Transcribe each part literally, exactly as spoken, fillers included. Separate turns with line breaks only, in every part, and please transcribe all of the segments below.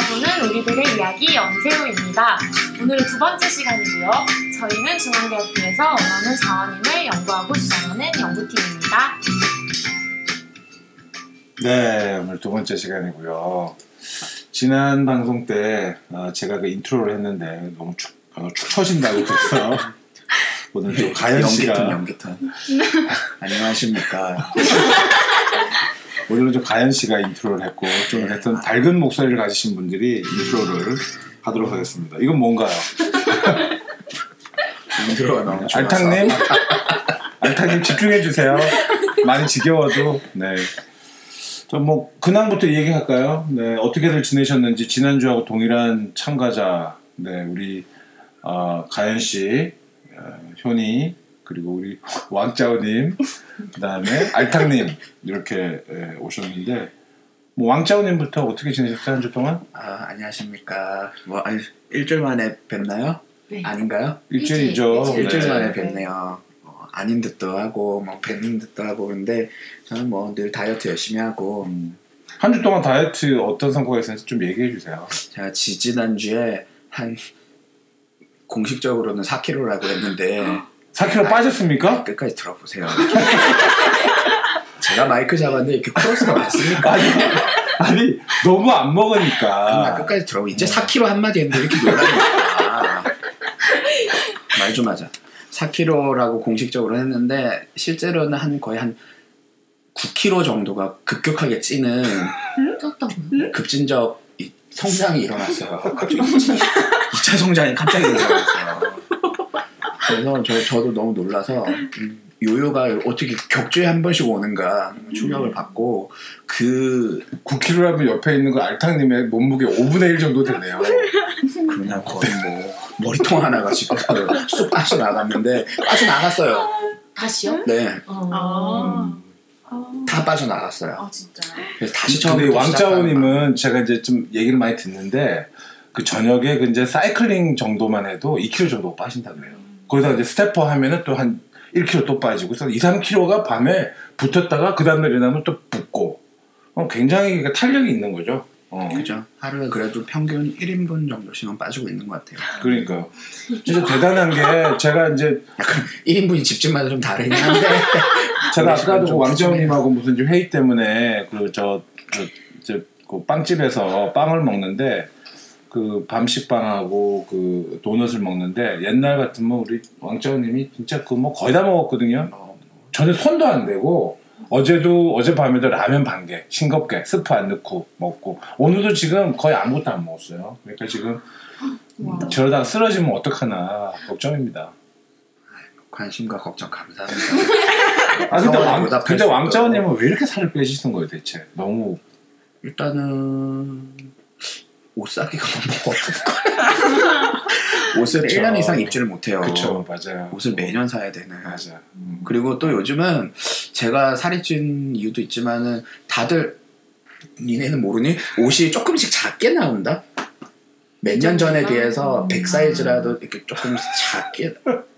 알아보는 우리들의 이야기 연세우입니다. 오늘은 두 번째 시간이고요. 저희는 중앙대학교에서 원어민 자원임을 연구하고 주장하는 연구팀입니다.
네, 오늘 두 번째 시간이고요. 지난 방송 때 제가 그 인트로를 했는데 너무 축, 축 처진다고 그래서 오늘 또 가연 씨가
연기탄 안녕하십니까.
오늘은 좀 가연 씨가 인트로를 했고 좀 했던 밝은 목소리를 가지신 분들이 인트로를 하도록 하겠습니다. 이건 뭔가요?
인트로가 너무 좋아서.
알탕님, 알탕님 집중해 주세요. 많이 지겨워도. 네. 좀 뭐 근황부터 얘기할까요? 네, 어떻게들 지내셨는지 지난주하고 동일한 참가자, 네, 우리 어, 가연 씨, 어, 효니 그리고 우리 왕짜오님, 그다음에 알탕님 이렇게 예, 오셨는데 뭐 왕짜오님부터 어떻게 지내셨어요 한 주 동안?
아 안녕하십니까. 뭐 아니, 일주일 만에 뵙나요?
네.
아닌가요?
일주일이죠.
일주일,
일주일
네.
만에 뵙네요. 어, 아닌 듯도 하고 뭐 뵙는 듯도 하고 근데 저는 뭐 늘 다이어트 열심히 하고
음. 한 주 동안 다이어트 어떤 성과가 있었는지 좀 얘기해 주세요.
제가 지지난주에 한 공식적으로는 사 킬로그램라고 했는데
사 킬로그램 빠졌습니까?
끝까지 들어보세요. 제가 마이크 잡았는데 이렇게 크로스가 맞습니까?
아니, 아니 너무 안
나
먹으니까.
끝까지 들어보. 이제 사 킬로그램 한마디 했는데 이렇게 놀라니까. 말 좀 하자. 사 킬로그램라고 공식적으로 했는데 실제로는 한 거의 한 구 킬로그램 정도가 급격하게 찌는
쪘다고요?
급진적 성장이 일어났어요. 갑자기 이 차 성장이 갑자기 일어났어요. 그래서 저, 저도 너무 놀라서 음, 요요가 어떻게 격주에 한 번씩 오는가 충격을 받고 그
구 킬로그램이면 옆에 있는 거 알탕님의 몸무게 오분의 일 정도 되네요.
그냥 거의 뭐 머리통 하나가 지금 쑥 빠져나갔는데 빠져나갔어요.
다시요?
네.
어.
다 빠져나갔어요.
아 진짜.
그래서 다시
근데
처음부터
왕짜오님은 제가 이제 좀 얘기를 많이 듣는데 그 저녁에 그 이제 사이클링 정도만 해도 이 킬로그램 정도 빠진다 그래요. 거기다 이제 스태퍼 하면은 또 한 일 킬로그램 또 빠지고 그래서 이, 삼 킬로그램가 밤에 붙었다가 그 다음날 일어나면 또 붓고 어, 굉장히 탄력이 있는 거죠. 어.
그죠. 하루에 그래도 평균 일 인분 정도씩은 빠지고 있는 것 같아요.
그러니까 진짜 대단한 게 제가 이제
약간 일 인분이 집집마다 좀 다르긴 한데
제가 아까도 그 왕자님하고 무슨 좀 회의 때문에 그 저 그 이제 그 빵집에서 빵을 먹는데 그 밤식빵하고 그 도넛을 먹는데 옛날 같으면 우리 왕자님이 진짜 그 뭐 거의 다 먹었거든요. 저는 손도 안 대고 어제도 어젯밤에도 라면 반 개 싱겁게 스프 안 넣고 먹고 오늘도 지금 거의 아무것도 안 먹었어요. 그러니까 지금
와.
저러다가 쓰러지면 어떡하나 걱정입니다.
관심과 걱정 감사합니다.
아 근데 왕
보답할
근데
수
왕자원님은 왜 이렇게 살을 빼시는 거예요 대체? 너무
일단은 옷 사기가 너무 어렵고 옷을
그쵸.
일 년 이상 입지를 못해요.
그쵸 맞아요.
옷을 매년 사야 되는.
맞아. 음.
그리고 또 요즘은 제가 살이 찐 이유도 있지만은 다들 니네는 모르니 옷이 조금씩 작게 나온다. 몇 년 전에 비해서 백 사이즈라도 이렇게 조금씩 작게.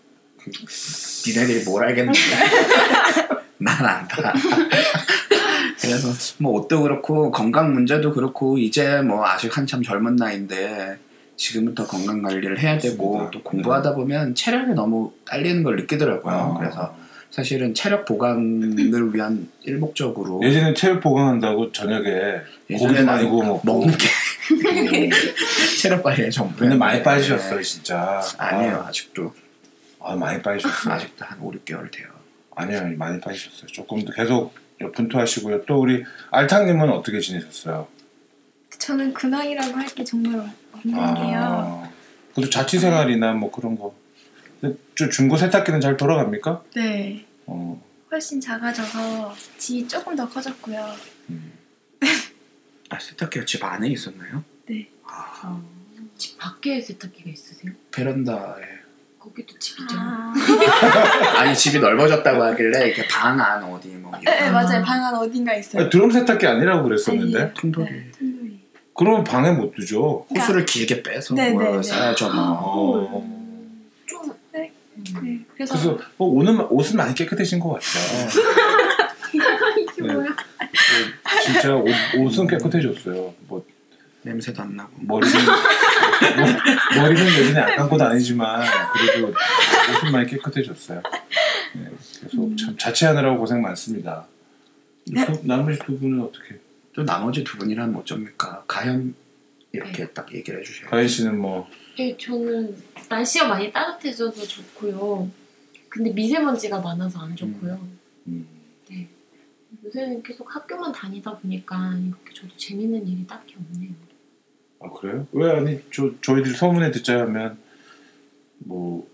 니네들이 뭘 알겠는데 난 안다. 그래서 뭐 옷도 그렇고 건강 문제도 그렇고 이제 뭐 아직 한참 젊은 나이인데 지금부터 건강 관리를 해야 되고
맞습니다.
또 공부하다 보면 체력이 너무 딸리는 걸 느끼더라고요.
어.
그래서 사실은 체력 보강을 위한 일목적으로
예전에 체육 보강한다고 저녁에 고기도
예전에는
많이 구워 먹고
먹는 게 체력 관리의 전부.
근데 많이 빠지셨어요 진짜.
아니에요
아,
아직도
아 많이 빠지셨어요.
아직도 한 오, 육 개월 돼요.
아니요 많이 빠지셨어요. 조금 더 계속 분투하시고요. 또 우리 알탕님은 어떻게 지내셨어요?
저는 근황이라고 할 게 정말 없는 게요.
아, 그래도 자취생활이나 뭐 그런 거. 근데 저 중고 세탁기는 잘 돌아갑니까?
네,
어.
훨씬 작아져서 집이 조금 더 커졌고요.
음.
아 세탁기가 집 안에 있었나요?
네,
아, 집 밖에 세탁기가 있으세요?
베란다에.
거기도 집 있잖아요.
아,
아니 집이 넓어졌다고 하길래 이렇게 방 안 어디 뭐
네, 네,
이런
맞아요. 방 안 어딘가 있어요.
아니, 드럼 세탁기 아니라고 그랬었는데.
아니,
통돌이
네, 통돌이.
그러면 방에 못 두죠.
호수를 길게 빼서
네,
뭐
네, 네.
쌓아줘 뭐.
어.
좀
네, 네. 그래서,
그래서 뭐 오늘 옷은 많이 깨끗해진 것 같아요.
이게 뭐야?
네, 진짜 옷, 옷은 깨끗해졌어요. 뭐
냄새도 안 나고
머리는 머- 머리는 여전히 안 감고 다니지만 그래도 옷은 많이 깨끗해졌어요. 네, 계속 참 자취하느라고 고생 많습니다. 그, 나머지 두 분은 어떻게?
또 나머지 두 분이란 어쩝니까? 가연 이렇게 딱 얘기를 해주셔요.
가연 씨는 뭐
네, 저는 날씨가 많이 따뜻해져서 좋고요. 근데 미세먼지가 많아서 안 좋고요.
음,
네. 요새는 계속 학교만 다니다 보니까 이렇게 저도 재밌는 일이 딱히 없네요.
아 그래요? 왜 아니 저 저희들 소문에 듣자 하면 뭐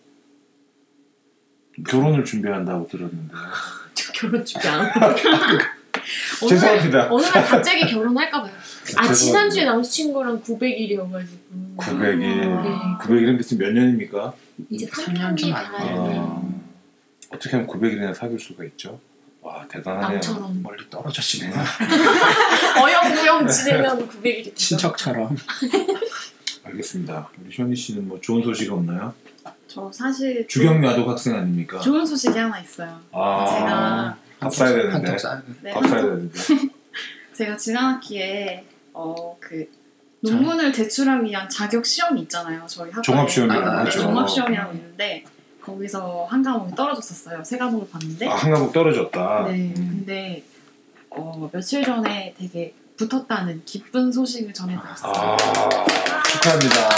결혼을 준비한다고 들었는데.
저 결혼 준비 안 하고.
죄송합니다.
어느 날 갑자기 결혼할까봐요. 아,
죄송합니다.
지난주에 남자친구랑 구백 일이어가지고.
구백 일.
네.
구백 일은 대체 몇 년입니까?
이제
삼
삼
년
년이
좀 안
다
돼요.
됐네요.
아, 어떻게 하면 구백 일이나 사귈 수가 있죠? 와 대단하네요.
남처럼.
멀리 떨어졌시네요.
어영부영 지내면 구백 일이
친척처럼.
알겠습니다. 우리 현희 씨는 뭐 좋은 소식 없나요?
저 사실
주경 야독 학생 아닙니까?
좋은 소식이 하나 있어요.
아,
제가
밥 사야 되는데.
한턱 싸야 돼.
네,
밥 사야 되는데.
제가 지난 학기에 어 그 논문을 제출하기 위한 자격 시험이 있잖아요. 저희 학과에.
종합시험이라고
네,
하죠.
종합시험이라고 있는데 거기서 한 과목이 떨어졌었어요. 세 과목을 봤는데.
아, 한 과목 떨어졌다.
네. 근데 어, 며칠 전에 되게 붙었다는 기쁜 소식을 전해드렸어요.
아, 축하합니다.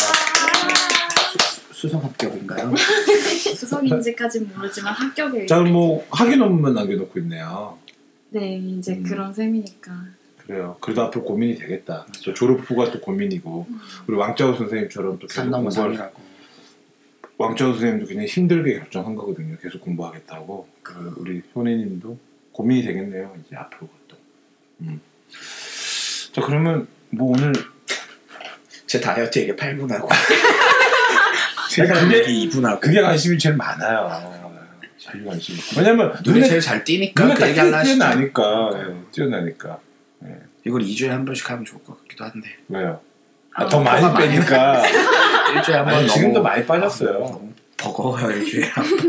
수석 합격인가요?
수석인지까지는 모르지만 합격을.
저는 뭐 학위 논문만 남겨놓고 있네요.
네, 이제
음.
그런 셈이니까.
그래요. 그래도 앞으로 고민이 되겠다. 또 졸업 후가 또 고민이고 우리 왕자우 선생님처럼 또 계속
산 넘어
공부할
산이라고.
왕자우 선생님도 굉장히 힘들게 결정한 거거든요. 계속 공부하겠다고. 그 우리 효내님도 고민이 되겠네요. 이제 앞으로가 또. 음. 자 그러면 뭐 오늘
제 다이어트에게 팔 분 하고
제가
그게
그게
이 분 하고
그게 관심이 제일 많아요. 제일 관심이. 왜냐면
눈에
눈에
제일 잘 띄니까
눈에
그
딱
얘기 하려 하시죠.
뛰어나니까 예, 뛰어나니까. 예.
이걸 이 주에 한 번씩 하면 좋을 것 같기도 한데
왜요? 아,
아,
더 많이
뭐가 많이
빼니까.
일주에 한 번
아니,
너무
지금도 많이 빠졌어요.
너무 버거워요 일주에.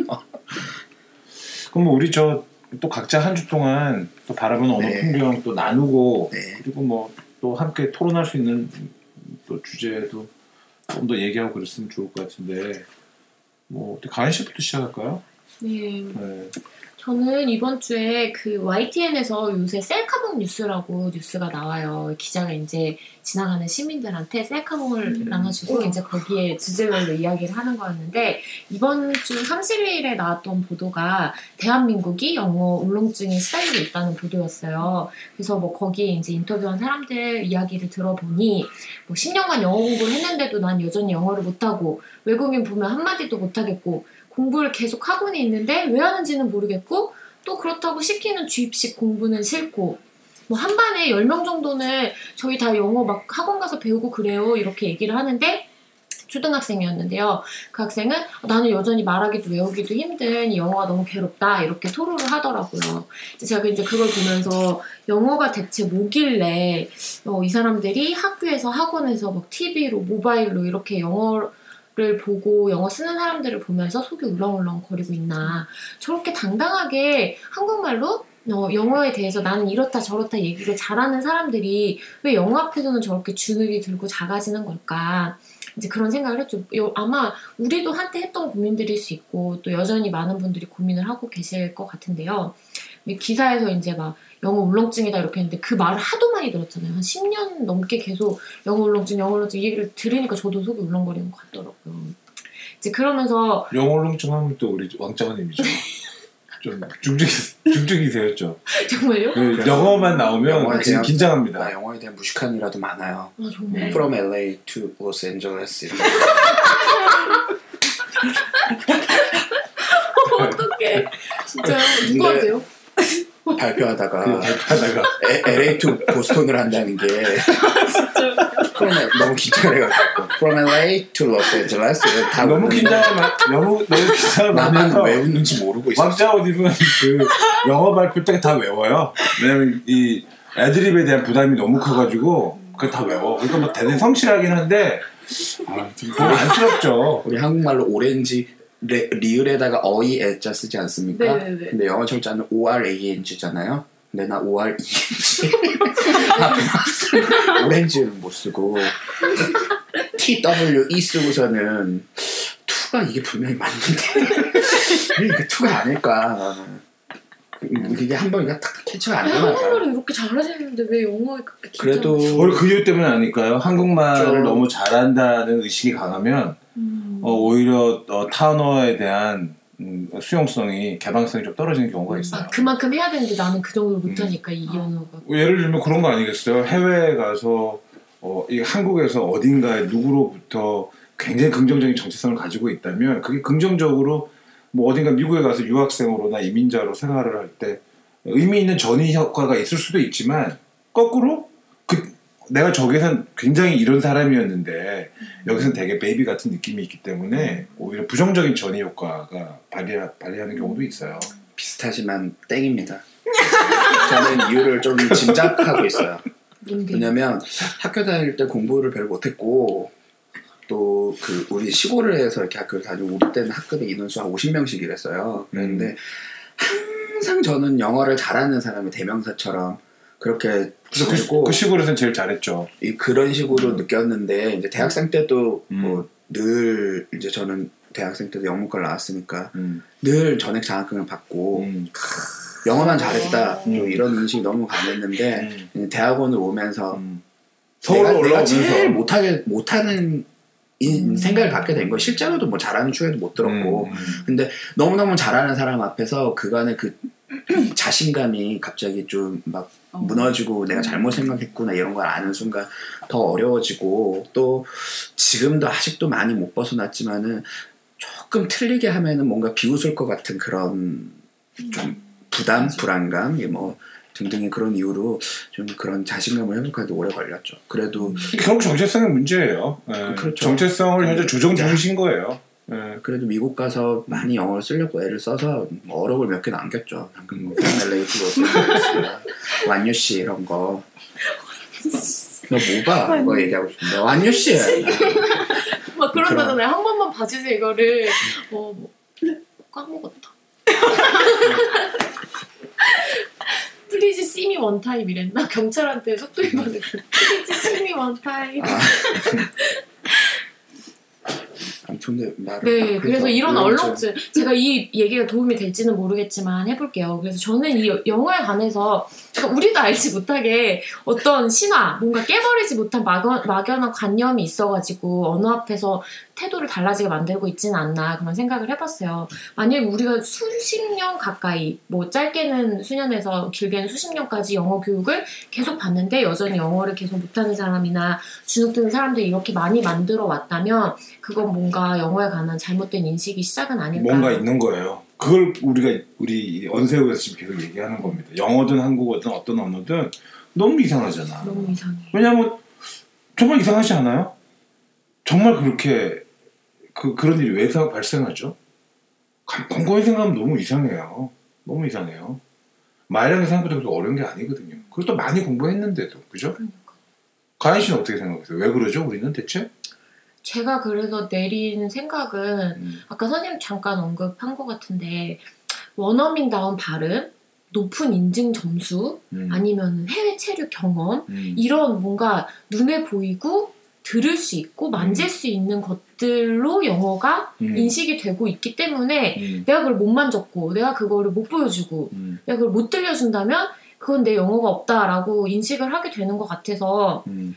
그럼 뭐 우리 저 또 각자 한 주 동안 또 바라보는 언어
네.
풍경 또 나누고
네.
그리고 뭐 또 함께 토론할 수 있는 또 주제도 좀 더 얘기하고 그랬으면 좋을 것 같은데 뭐 가인 씨부터 시작할까요?
네.
네.
저는 이번 주에 그 와이티엔에서 요새 셀카봉 뉴스라고 뉴스가 나와요. 기자가 이제 지나가는 시민들한테 셀카봉을
음.
나눠주고 이제 거기에 주제별로 이야기를 하는 거였는데 이번 주 삼십 일에 나왔던 보도가 대한민국이 영어 울렁증에 시달리고 있다는 보도였어요. 그래서 뭐 거기에 이제 인터뷰한 사람들 이야기를 들어보니 뭐 십 년간 영어 공부를 했는데도 난 여전히 영어를 못하고 외국인 보면 한마디도 못하겠고 공부를 계속 하고는 있는데 왜 하는지는 모르겠고 또 그렇다고 시키는 주입식 공부는 싫고 뭐 한 반에 열 명 정도는 저희 다 영어 막 학원 가서 배우고 그래요 이렇게 얘기를 하는데 초등학생이었는데요. 그 학생은 나는 여전히 말하기도 외우기도 힘든 이 영어가 너무 괴롭다 이렇게 토로를 하더라고요. 제가 이제 그걸 보면서 영어가 대체 뭐길래 어, 이 사람들이 학교에서 학원에서 막 티비로 모바일로 이렇게 영어 를 보고 영어 쓰는 사람들을 보면서 속이 울렁울렁 거리고 있나 저렇게 당당하게 한국말로 어, 영어에 대해서 나는 이렇다 저렇다 얘기를 잘하는 사람들이 왜 영어 앞에서는 저렇게 주눅이 들고 작아지는 걸까 이제 그런 생각을 했죠. 요, 아마 우리도 한때 했던 고민들일 수 있고 또 여전히 많은 분들이 고민을 하고 계실 것 같은데요. 기사에서 이제 막 영어 울렁증이다 이렇게 했는데 그 말을 하도 많이 들었잖아요. 한 십 년 넘게 계속 영어 울렁증, 영어 울렁증 이 얘기를 들으니까 저도 속이 울렁거리는 것 같더라고요. 이제 그러면서
영어 울렁증 하면 또 우리 왕자님이죠. 좀 중증 중증이세요, 좀.
정말요?
그 영어만 나오면
영어에
지금
대한-
긴장합니다.
나 영어에 대한 무식한이라도 많아요.
아 정말.
From 엘에이 to Los Angeles 이렇게.
어떡해. 진짜
근데-
누구한테요?
발표하다가
그 발표하다가
에, 엘에이 to 보스턴을 한다는 게 From L- 너무 긴장을 해가지고 From 엘에이 to Los Angeles 다
너무
웃는데
긴장을 마- 너무 너무 긴장을 많이
나만
해서
왜 웃는지 모르고 있어.
왕자옷 입은 그 영어 발표 때 다 외워요. 왜냐면 이 애드립에 대한 부담이 너무 커가지고 그걸 다 외워. 그러니까 뭐 대단히 성실하긴 한데 아, 좀 안쓰럽죠.
우리 한국말로 오렌지 레, 리을에다가 어이 애자 쓰지 않습니까?
네네네.
근데 영어 철자는 오알에이엔지잖아요. 근데 나 오알 이인지 오렌지는 못 쓰고 티더블유이 쓰고서는 투가 이게 분명히 맞는데 이게 투가 아닐까. 그게 한 번이가 탁탁 캐치가 안 되나 봐.
한국말을 이렇게 잘하시는데 왜 영어에 그렇게
그래도
오히려 그 이유 때문 아닐까요? 한국말을
좀...
너무 잘한다는 의식이 강하면
음.
어, 오히려 어, 타언어에 대한 음, 수용성이 개방성이 좀 떨어지는 경우가 있어요.
아, 그만큼 해야 되는데 나는 그 정도로 못하니까
음.
이 언어가.
예를 들면 그런 거 아니겠어요? 해외에 가서 어, 이 한국에서 어딘가에 누구로부터 굉장히 긍정적인 정체성을 가지고 있다면 그게 긍정적으로 뭐 어딘가 미국에 가서 유학생으로나 이민자로 생활을 할 때 의미 있는 전이 효과가 있을 수도 있지만 거꾸로 그 내가 저기선 굉장히 이런 사람이었는데 여기서는 되게 베이비 같은 느낌이 있기 때문에 오히려 부정적인 전이 효과가 발휘하, 발휘하는 경우도 있어요.
비슷하지만 땡입니다. 저는 이유를 좀 짐작하고 있어요. 왜냐면 학교 다닐 때 공부를 별로 못했고 또 그 우리 시골에서 이렇게 학교를 다니고 우리 때는 학급의 인원수 한 오십 명씩 이랬어요. 그런데 항상 저는 영어를 잘하는 사람이 대명사처럼 그렇게
그, 그 시골에서는 제일 잘했죠.
이 그런 식으로 음. 느꼈는데 이제 대학생 때도
음.
뭐 늘 이제 저는 대학생 때도 영문과를 나왔으니까
음.
늘 전액 장학금을 받고 음. 크, 영어만 잘했다 음. 좀 이런 인식이 너무 강했는데 음. 대학원을 오면서 음.
서울로
내가, 내가
올라오면서
제일 못하게 못하는 음. 생각을 갖게 된 거. 실제로도 뭐 잘하는 추에도 못 들었고
음.
근데 너무너무 잘하는 사람 앞에서 그간의 그 자신감이 갑자기 좀 막 어. 무너지고 내가 잘못 생각했구나 이런 걸 아는 순간 더 어려워지고 또 지금도 아직도 많이 못 벗어났지만은 조금 틀리게 하면은 뭔가 비웃을 것 같은 그런 좀 부담, 불안감 뭐 등등의 그런 이유로 좀 그런 자신감을 회복하기도 오래 걸렸죠. 그래도
결국 정체성의 문제예요. 네.
그렇죠.
정체성을 현재 조정 중이신 거예요. 네.
그래도 미국 가서 많이 영어를 쓰려고 애를 써서 뭐 어록을 몇 개 남겼죠. 방금 뭐 펠레이트로 완유씨 이런 거. 너 뭐봐? 이거 얘기하고 싶은데 완유씨.
막 그런다잖아요. 한 번만 봐주세요 이거를. 어, 뭐 까먹었다. 플리즈 see me one time 이랬나? 경찰한테 속도 위반을 플리즈 see me one time. 아.
아무튼 말을
네, 그래서 이런 얼렁증 제가 이 얘기가 도움이 될지는 모르겠지만 해볼게요. 그래서 저는 이 영어에 관해서 그러니까 우리도 알지 못하게 어떤 신화, 뭔가 깨버리지 못한 막연, 막연한 관념이 있어가지고 언어 앞에서 태도를 달라지게 만들고 있지는 않나 그런 생각을 해봤어요. 만약에 우리가 수십 년 가까이 뭐 짧게는 수년에서 길게는 수십 년까지 영어 교육을 계속 받는데 여전히 영어를 계속 못하는 사람이나 주눅드는 사람들이 이렇게 많이 만들어 왔다면 그건 뭔가 영어에 관한 잘못된 인식이 시작은 아닐까.
뭔가 있는 거예요. 그걸 우리가 우리 언세오에서 지금 계속 얘기하는 겁니다. 영어든 한국어든 어떤 언어든 너무 이상하잖아.
너무 이상해.
왜냐하면 정말 이상하지 않아요? 정말 그렇게 그 그런 일이 왜 발생하죠? 곰곰이 생각하면 너무 이상해요. 너무 이상해요. 말이라는 게 생각보다 그렇게 어려운 게 아니거든요. 그것도 많이 공부했는데도 그죠? 그러니까. 가인 씨는 어떻게 생각하세요? 왜 그러죠? 우리는 대체?
제가 그래서 내린 생각은 음. 아까 선생님 잠깐 언급한 것 같은데 원어민다운 발음, 높은 인증 점수, 음. 아니면 해외 체류 경험 음. 이런 뭔가 눈에 보이고 들을 수 있고 만질 음. 수 있는 것들로 영어가 음. 인식이 되고 있기 때문에 음. 내가 그걸 못 만졌고 내가 그거를 못 보여주고 음. 내가 그걸 못 들려준다면 그건 내 영어가 없다라고 인식을 하게 되는 것 같아서 음.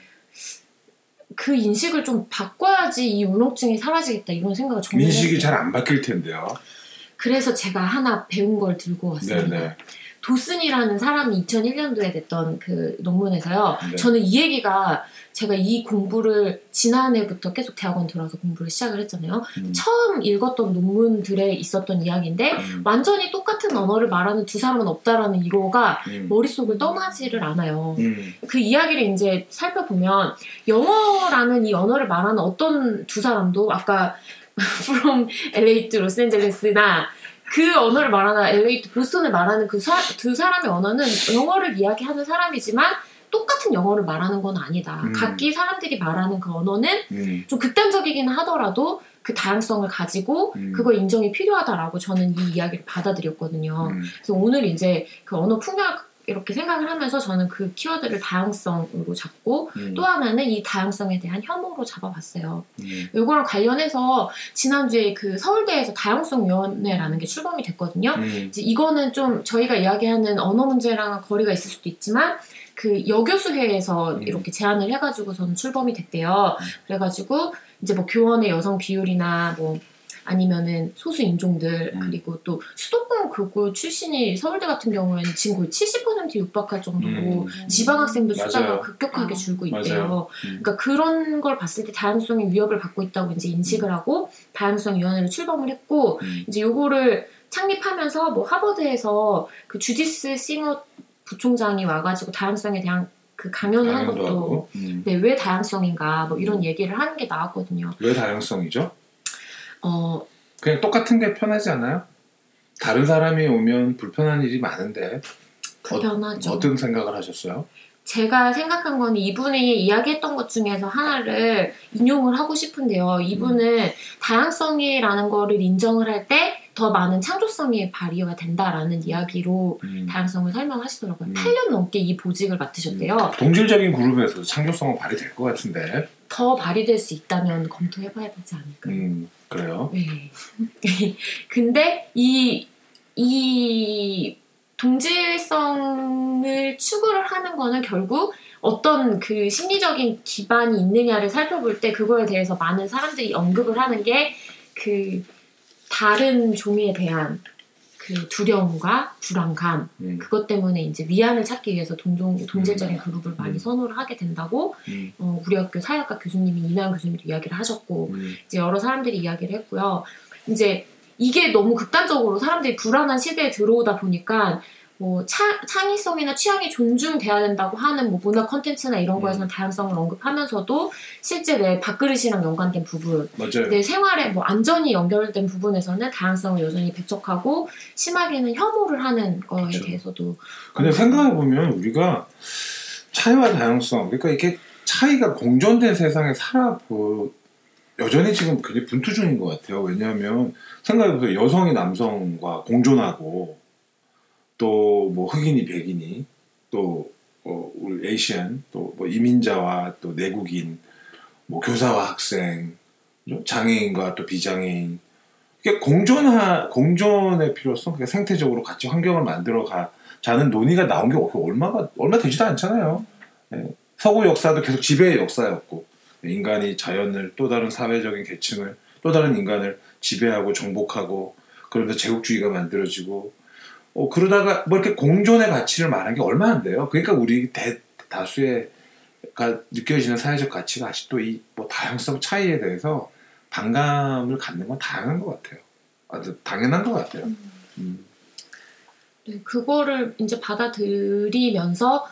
그 인식을 좀 바꿔야지 이 울렁증이 사라지겠다 이런 생각을 정말
인식이 잘 안 바뀔 텐데요.
그래서 제가 하나 배운 걸 들고 왔습니다. 네네. 도슨이라는 사람이 이천일 년도에 냈던 그 논문에서요. 네. 저는 이 얘기가 제가 이 공부를 지난해부터 계속 대학원 들어와서 공부를 시작을 했잖아요. 음. 처음 읽었던 논문들에 있었던 이야기인데 음. 완전히 똑같은 언어를 말하는 두 사람은 없다라는 이거가 음. 머릿속을 떠나지를 않아요. 음. 그 이야기를 이제 살펴보면 영어라는 이 언어를 말하는 어떤 두 사람도 아까 from 엘에이 to 로스앤젤레스나 그 언어를 말하는 엘에이 to 보스턴을 말하는 그 두 사람의 언어는 영어를 이야기하는 사람이지만 똑같은 영어를 말하는 건 아니다. 음. 각기 사람들이 말하는 그 언어는 음. 좀 극단적이긴 하더라도 그 다양성을 가지고 음. 그거 인정이 필요하다라고 저는 이 이야기를 받아들였거든요. 음. 그래서 오늘 이제 그 언어 풍력 이렇게 생각을 하면서 저는 그 키워드를 다양성으로 잡고
음.
또 하나는 이 다양성에 대한 혐오로 잡아봤어요.
음.
이거랑 관련해서 지난주에 그 서울대에서 다양성위원회라는 게 출범이 됐거든요.
음.
이제 이거는 좀 저희가 이야기하는 언어 문제랑 거리가 있을 수도 있지만 그 여교수회에서
음.
이렇게 제안을 해가지고서는 출범이 됐대요. 그래가지고 이제 뭐 교원의 여성 비율이나 뭐 아니면은 소수 인종들
음.
그리고 또 수도권 교구 출신이 서울대 같은 경우에는 지금 거의 칠십 퍼센트 육박할 정도로
음.
지방 학생들 숫자가
맞아요.
급격하게
아.
줄고 있대요.
맞아요. 음.
그러니까 그런 걸 봤을 때 다양성이 위협을 받고 있다고 이제 인식을 하고 다양성위원회를 출범을 했고
음.
이제 요거를 창립하면서 뭐 하버드에서 그 주디스 싱어 부총장이 와가지고 다양성에 대한 그 강연을 한
강연도
것도
하고. 음.
네, 왜 다양성인가 뭐 이런 얘기를 하는 게 나왔거든요.
왜 다양성이죠?
어,
그냥 똑같은 게 편하지 않아요? 다른 사람이 오면 불편한 일이 많은데
불편하죠.
어, 어떤 생각을 하셨어요?
제가 생각한 건 이분이 이야기했던 것 중에서 하나를 인용을 하고 싶은데요. 이분은 다양성이라는 거를 인정을 할 때 더 많은 창조성이 발휘가 된다라는 이야기로
음.
다양성을 설명하시더라고요.
음.
팔 년 넘게 이 보직을 맡으셨대요.
동질적인 그룹에서 창조성은 발휘될 것 같은데.
더 발휘될 수 있다면 검토해봐야 되지 않을까요?
음, 그래요.
네. 근데 이, 이 동질성을 추구를 하는 거는 결국 어떤 그 심리적인 기반이 있느냐를 살펴볼 때 그거에 대해서 많은 사람들이 언급을 하는 게 그 다른 종에 대한 그 두려움과 불안감
음.
그것 때문에 이제 위안을 찾기 위해서 동종, 동질적인 그룹을 많이
음.
선호를 하게 된다고
음.
어, 우리 학교 사회학과 교수님이 이나영 교수님도 이야기를 하셨고
음.
이제 여러 사람들이 이야기를 했고요. 이제 이게 너무 극단적으로 사람들이 불안한 시대에 들어오다 보니까 뭐 차, 창의성이나 취향이 존중돼야 된다고 하는 뭐 문화 콘텐츠나 이런 거에서는 다양성을 언급하면서도 실제 내 밥그릇이랑 연관된 부분,
맞아요.
내 생활에 뭐 안전이 연결된 부분에서는 다양성을 여전히 배척하고 심하게는 혐오를 하는 거에
그렇죠.
대해서도
근데 생각해보면 우리가 차이와 다양성, 그러니까 이게 차이가 공존된 세상에 살아보 여전히 지금 굉장히 분투 중인 것 같아요. 왜냐하면 생각해보세요. 여성이 남성과 공존하고 또 뭐 흑인이 백인이 또 어, 우리 에이시안 또 뭐 이민자와 또 내국인 뭐 교사와 학생 장애인과 또 비장애인 이게 공존하 공존의 필요성 그러니까 생태적으로 같이 환경을 만들어 가자는 논의가 나온 게 얼마가 얼마 되지도 않잖아요. 네. 서구 역사도 계속 지배의 역사였고 인간이 자연을 또 다른 사회적인 계층을 또 다른 인간을 지배하고 정복하고 그러면서 제국주의가 만들어지고 어, 그러다가 뭐 이렇게 공존의 가치를 말한 게 얼마 안 돼요. 그러니까 우리 대, 다수의 가 느껴지는 사회적 가치가 아직도 이 뭐 다양성 차이에 대해서 반감을 갖는 건 당연한 것 같아요. 아주 당연한 것 같아요. 음.
네, 그거를 이제 받아들이면서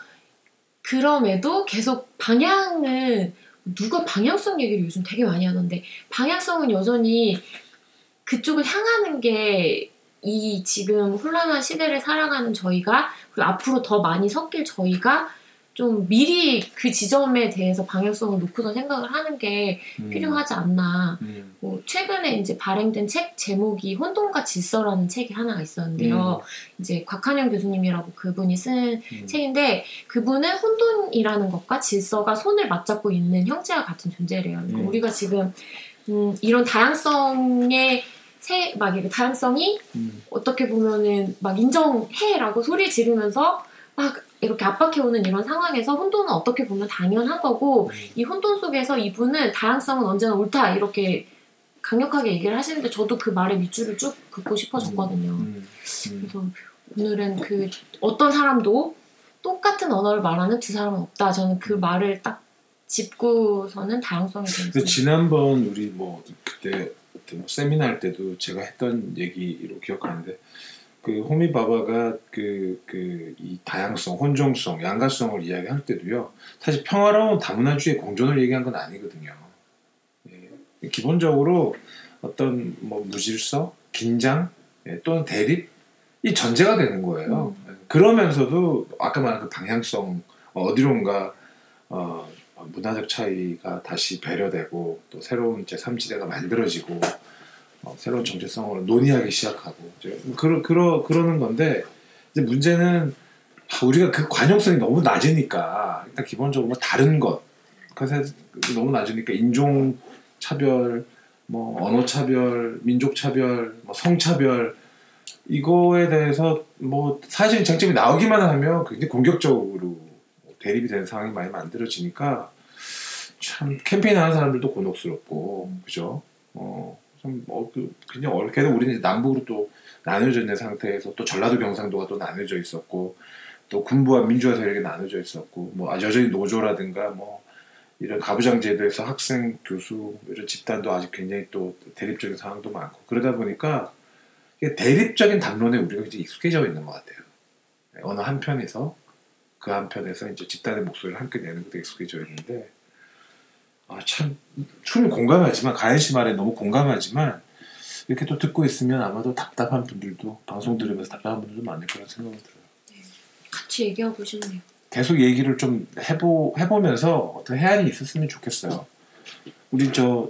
그럼에도 계속 방향은 누가 방향성 얘기를 요즘 되게 많이 하는데 방향성은 여전히 그쪽을 향하는 게 이 지금 혼란한 시대를 살아가는 저희가 그리고 앞으로 더 많이 섞일 저희가 좀 미리 그 지점에 대해서 방향성을 놓고서 생각을 하는 게
음.
필요하지 않나.
음.
뭐 최근에 이제 발행된 책 제목이 혼돈과 질서라는 책이 하나가 있었는데요.
음.
이제 곽한영 교수님이라고 그분이 쓴
음.
책인데 그분은 혼돈이라는 것과 질서가 손을 맞잡고 있는 형제와 같은 존재래요. 그러니까
음.
우리가 지금 음, 이런 다양성의 세, 막 이렇게 다양성이
음.
어떻게 보면은 막 인정해라고 소리 지르면서 막 이렇게 압박해오는 이런 상황에서 혼돈은 어떻게 보면 당연한 거고
음.
이 혼돈 속에서 이분은 다양성은 언제나 옳다 이렇게 강력하게 얘기를 하시는데 저도 그 말에 밑줄을 쭉 긋고 싶어졌거든요.
음. 음.
그래서 오늘은 그 어떤 사람도 똑같은 언어를 말하는 두 사람은 없다. 저는 그 말을 딱 짚고서는 다양성에 대해서
근데 지난번 우리 뭐 그때 뭐 세미나 할 때도 제가 했던 얘기로 기억하는데 그 호미 바바가 그 그 이 다양성, 혼종성, 양가성을 이야기할 때도요. 사실 평화로운 다문화주의 공존을 얘기한 건 아니거든요. 예. 기본적으로 어떤 뭐 무질서, 긴장, 예, 또는 대립 이 전제가 되는 거예요.
음.
그러면서도 아까 말한 그 방향성 어디론가 어, 문화적 차이가 다시 배려되고 또 새로운 제삼 지대가 만들어지고 어, 새로운 정체성을 논의하기 시작하고 이제 그러, 그러, 그러는 건데 이제 문제는 우리가 그 관용성이 너무 낮으니까 일단 기본적으로 다른 것 그래서 너무 낮으니까 인종 차별, 뭐 언어 차별, 민족 차별, 뭐 성차별 이거에 대해서 뭐 사실 쟁점이 나오기만 하면 굉장히 공격적으로 대립이 되는 상황이 많이 만들어지니까 참 캠페인하는 사람들도 곤혹스럽고 그죠? 어, 좀 어, 그, 그냥 어렵게도 우리는 이제 남북으로 또 나눠져 있는 상태에서 또 전라도 경상도가 또 나눠져 있었고 또 군부와 민주화 세력이 나눠져 있었고 뭐 여전히 노조라든가 뭐 이런 가부장 제도에서 학생, 교수 이런 집단도 아직 굉장히 또 대립적인 상황도 많고 그러다 보니까 대립적인 담론에 우리가 이제 익숙해져 있는 것 같아요. 어느 한편에서 그 한편에서 이제 집단의 목소리를 함께 내는 것도 익숙해져 있는데 아, 참 충분히 공감하지만 가연 씨 말에 너무 공감하지만 이렇게 또 듣고 있으면 아마도 답답한 분들도 방송 들으면서 답답한 분들도 많을 거라는 생각이 들어요.
같이 얘기하고 싶네요.
계속 얘기를 좀 해보, 해보면서 어떤 해안이 있었으면 좋겠어요. 우리 저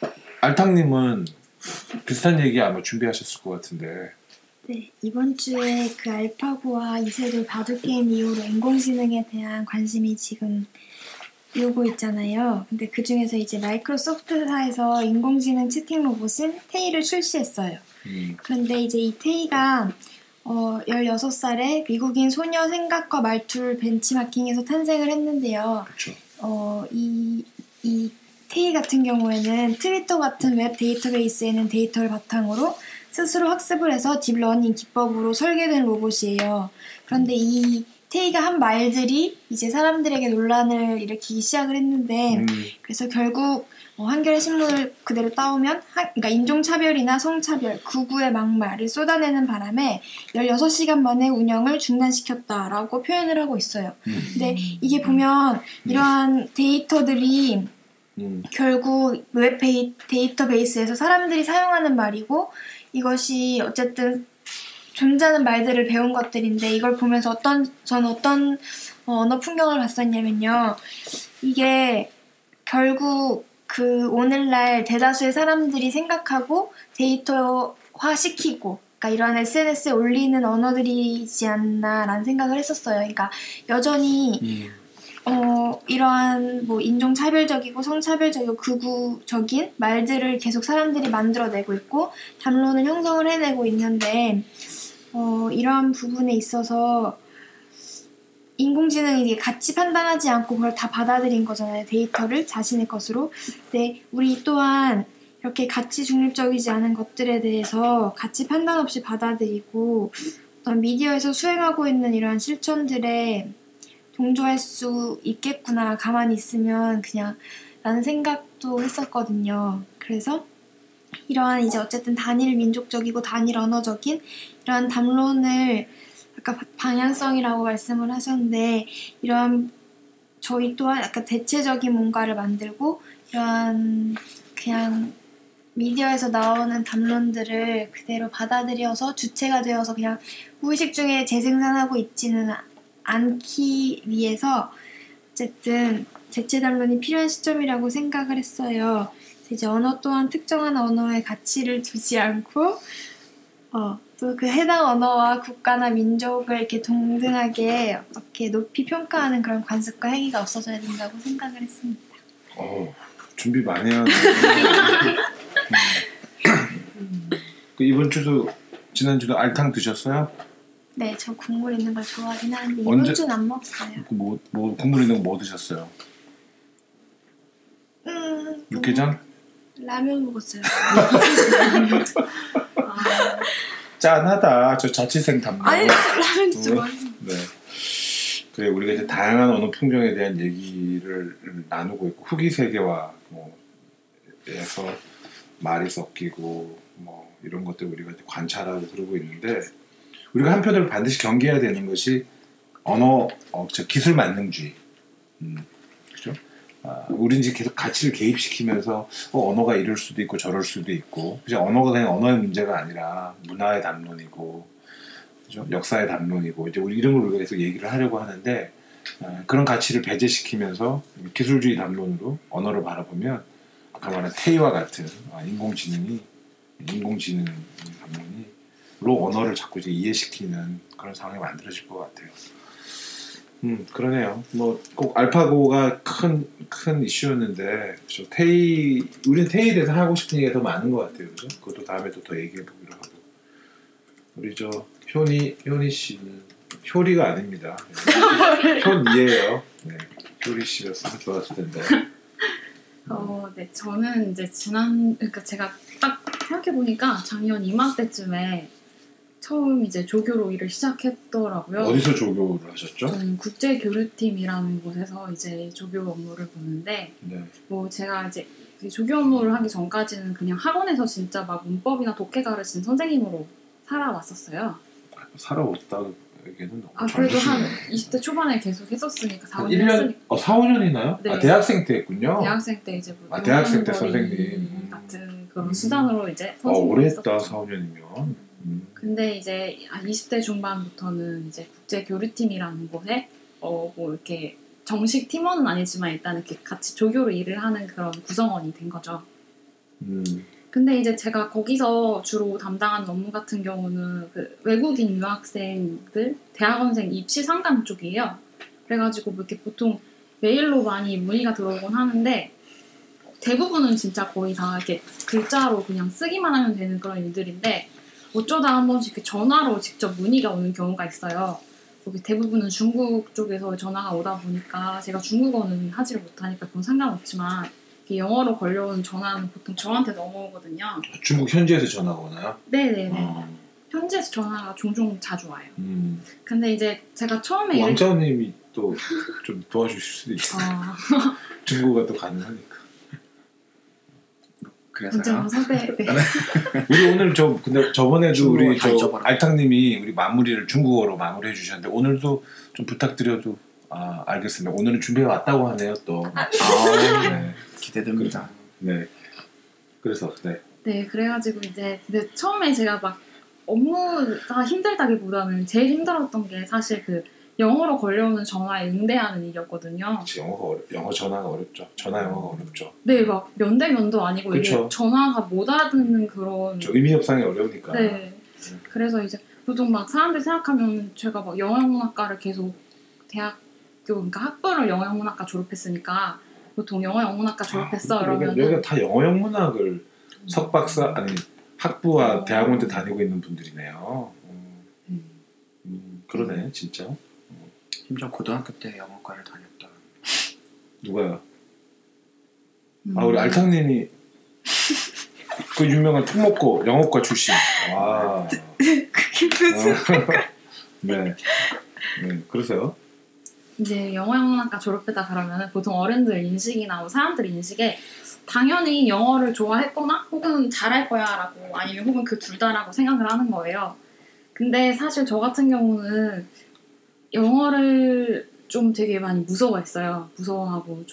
알탕님은 비슷한 얘기 아마 준비하셨을 것 같은데.
네, 이번 주에 그 알파고와 이세돌 바둑게임 이후로 인공지능에 대한 관심이 지금 오고 있잖아요. 근데 그 중에서 이제 마이크로소프트사에서 인공지능 채팅 로봇인 테이를 출시했어요.
음.
그런데 이제 이 테이가 어, 열여섯 살에 미국인 소녀 생각과 말투를 벤치마킹해서 탄생을 했는데요.
그렇죠.
어, 이, 이 테이 같은 경우에는 트위터 같은 웹 데이터베이스에는 데이터를 바탕으로 스스로 학습을 해서 딥러닝 기법으로 설계된 로봇이에요. 그런데 이 테이가 한 말들이 이제 사람들에게 논란을 일으키기 시작을 했는데
음.
그래서 결국 어, 한겨레 신문을 그대로 따오면 한, 그러니까 인종차별이나 성차별, 극우의 막말을 쏟아내는 바람에 열여섯 시간 만에 운영을 중단시켰다라고 표현을 하고 있어요.
음.
근데 이게 보면 이러한 데이터들이
음.
결국 웹 베이, 데이터베이스에서 사람들이 사용하는 말이고 이것이 어쨌든 존재하는 말들을 배운 것들인데 이걸 보면서 어떤 저는 어떤 어, 언어 풍경을 봤었냐면요. 이게 결국 그 오늘날 대다수의 사람들이 생각하고 데이터화시키고 그러니까 이런 에스엔에스에 올리는 언어들이지 않나라는 생각을 했었어요. 그러니까 여전히
음.
어, 이러한 뭐 인종차별적이고 성차별적이고 극우적인 말들을 계속 사람들이 만들어내고 있고 담론을 형성을 해내고 있는데 어, 이러한 부분에 있어서 인공지능이 이게 같이 판단하지 않고 그걸 다 받아들인 거잖아요. 데이터를 자신의 것으로. 근데 우리 또한 이렇게 가치 중립적이지 않은 것들에 대해서 가치 판단 없이 받아들이고 어떤 미디어에서 수행하고 있는 이러한 실천들에 동조할 수 있겠구나 가만히 있으면 그냥 라는 생각도 했었거든요. 그래서 이러한 이제 어쨌든 단일 민족적이고 단일 언어적인 이러한 담론을 아까 방향성이라고 말씀을 하셨는데 이러한 저희 또한 약간 대체적인 뭔가를 만들고 이러한 그냥 미디어에서 나오는 담론들을 그대로 받아들여서 주체가 되어서 그냥 무의식 중에 재생산하고 있지는 않기 위해서 어쨌든 대체 담론이 필요한 시점이라고 생각을 했어요. 이제 언어 또한 특정한 언어의 가치를 두지 않고 어, 또 그 해당 언어와 국가나 민족을 이렇게 동등하게 이렇게 높이 평가하는 그런 관습과 행위가 없어져야 된다고 생각을 했습니다.
어, 준비 많이 하네. 음. 그 이번 주도 지난주도 알탕 드셨어요?
네, 저 국물 있는 걸 좋아하긴 하는데
언제-
이번 주는 안 먹었어요.
그 뭐, 뭐 국물 있는 거 뭐 드셨어요?
음,
육개장?
라면 먹었어요.
짠하다. 저 자취생 담당.
아니, 라면
어.
좋아해요.
네. 그래 우리가 이제 다양한 언어 풍경에 대한 얘기를 나누고 있고 후기 세계와 뭐에서 말이 섞이고 뭐 이런 것들 우리가 이제 관찰하고 그러고 있는데 우리가 한편으로 반드시 경계해야 되는 것이 언어 어, 저 기술 만능주의. 음, 그죠? 아, 우린 이제 계속 가치를 개입시키면서 어, 언어가 이럴 수도 있고 저럴 수도 있고 그죠? 언어가 그냥 언어의 문제가 아니라 문화의 담론이고 그죠? 역사의 담론이고 이제 우리 이런 걸 우리가 계속 얘기를 하려고 하는데 아, 그런 가치를 배제시키면서 기술주의 담론으로 언어를 바라보면 아까 말한 테이와 같은 아, 인공지능이 인공지능 담론이 로 언어를 자꾸 이제 이해시키는 그런 상황이 만들어질 것 같아요. 음 그러네요. 뭐 꼭 알파고가 큰 큰 이슈였는데 저 테이 우리는 테이에 대해서 하고 싶은 얘기가 더 많은 것 같아요. 그죠? 그것도 다음에 또 더 얘기해 보기로 하고 우리 저 효니 효니 씨는 효리가 아닙니다. 효니예요. 네, 효리 씨였으면 좋았을 텐데.
어, 네, 저는 이제 지난, 그러니까 제가 딱 생각해보니까 작년 이맘때쯤에 처음 이제 조교로 일을 시작했더라고요.
어디서 조교를 하셨죠?
저는 국제교류팀이라는 곳에서 이제 조교 업무를 보는데,
네.
뭐 제가 이제 조교 업무를 하기 전까지는 그냥 학원에서 진짜 막 문법이나 독해 가르치는 선생님으로 살아왔었어요.
살아왔다는 얘기는 너무
아, 그래도 한
젊으시네.
이십 대 초반에 계속 했었으니까 사, 오
한
년
일 년,
했으니까.
어, 사, 오 년이나요?
네.
아, 대학생 때 했군요.
대학생 때 이제 뭐
아, 대학생 때
영양거리
선생님.
같은 그런
음.
수단으로 이제
어,
선생님
오래 했다, 사, 오 년이면. 음.
근데 이제 한 이십 대 중반부터는 이제 국제교류팀이라는 곳에 어 뭐 이렇게 정식 팀원은 아니지만 일단 이렇게 같이 조교로 일을 하는 그런 구성원이 된 거죠.
음.
근데 이제 제가 거기서 주로 담당하는 업무 같은 경우는 그 외국인 유학생들, 대학원생 입시 상담 쪽이에요. 그래가지고 뭐 이렇게 보통 메일로 많이 문의가 들어오곤 하는데 대부분은 진짜 거의 다 이렇게 글자로 그냥 쓰기만 하면 되는 그런 일들인데 어쩌다 한 번씩 이렇게 전화로 직접 문의가 오는 경우가 있어요. 여기 대부분은 중국 쪽에서 전화가 오다 보니까 제가 중국어는 하지를 못하니까 그건 상관없지만 이렇게 영어로 걸려오는 전화는 보통 저한테 넘어오거든요.
중국 현지에서 전화가 오나요?
네네네.
어.
현지에서 전화가 종종 자주 와요.
음.
근데 이제 제가 처음에 일을-
왕자님이 또 좀 도와주실 수도 있어.
어,
중국어가 또 가능하니까.
언제나
그래서요.
선배 네.
우리 오늘 저 근데 저번에도
중국어
우리
다
저
잊어버려.
알탕님이 우리 마무리를 중국어로 마무리해 주셨는데 오늘도 좀 부탁드려도 아 알겠습니다. 오늘은 준비해 왔다고 하네요 또.
아,
네.
기대됩니다.
네. 그래서 네.
네, 그래가지고 이제 근데 처음에 제가 막 업무가 힘들다기보다는 제일 힘들었던 게 사실 그 영어로 걸려오는 전화에 응대하는 일이었거든요.
그치, 영어가 어려, 영어 전화가 어렵죠. 전화 영어가 어렵죠.
네, 막 면대면도 아니고
그쵸.
이게 전화가 못 알아듣는 그런.
저 의미 협상이 어려우니까.
네. 그래서 이제 보통 막 사람들이 생각하면 제가 막 영어영문학과를 계속 대학교 그러니까 학부를 영어영문학과 졸업했으니까 보통 영어영문학과 졸업했어
아,
이러면
여기가 다 영어 영문학을 석박사 아니 학부와
어.
대학원 때 다니고 있는 분들이네요. 음,
음.
음, 그러네 진짜.
심지어 고등학교 때 영어과를 다녔던.
누가요?
음.
아 우리 알탕님이 그 유명한 특목고 영어과 출신. 와.
그게 무슨
네. 네. 그러세요?
이제 영어영문학과 졸업했다 그러면 보통 어른들 인식이나 뭐 사람들 인식에 당연히 영어를 좋아했거나 혹은 잘할 거야 라고 아니면 혹은 그 둘 다라고 생각을 하는 거예요. 근데 사실 저 같은 경우는 영어를 좀 되게 많이 무서워했어요. 무서워하고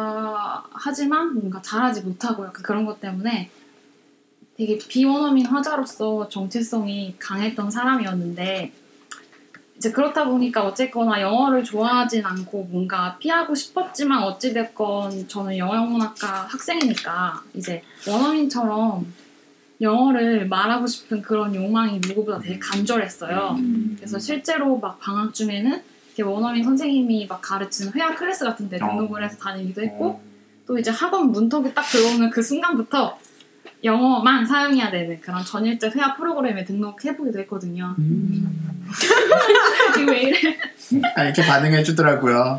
좋아하지만 뭔가 잘하지 못하고 약간 그런 것 때문에 되게 비원어민 화자로서 정체성이 강했던 사람이었는데 이제 그렇다 보니까 어쨌거나 영어를 좋아하진 않고 뭔가 피하고 싶었지만 어찌됐건 저는 영어영문학과 학생이니까 이제 원어민처럼 영어를 말하고 싶은 그런 욕망이 누구보다 되게 간절했어요.
음.
그래서 실제로 막 방학 중에는 이렇게 원어민 선생님이 막 가르치는 회화 클래스 같은 데 등록을 해서 다니기도 했고
어.
또 이제 학원 문턱이 딱 들어오는 그 순간부터 영어만 사용해야 되는 그런 전일제 회화 프로그램에 등록해보기도 했거든요.
음.
이게 왜 이래?
아, 이렇게 반응해 주더라고요.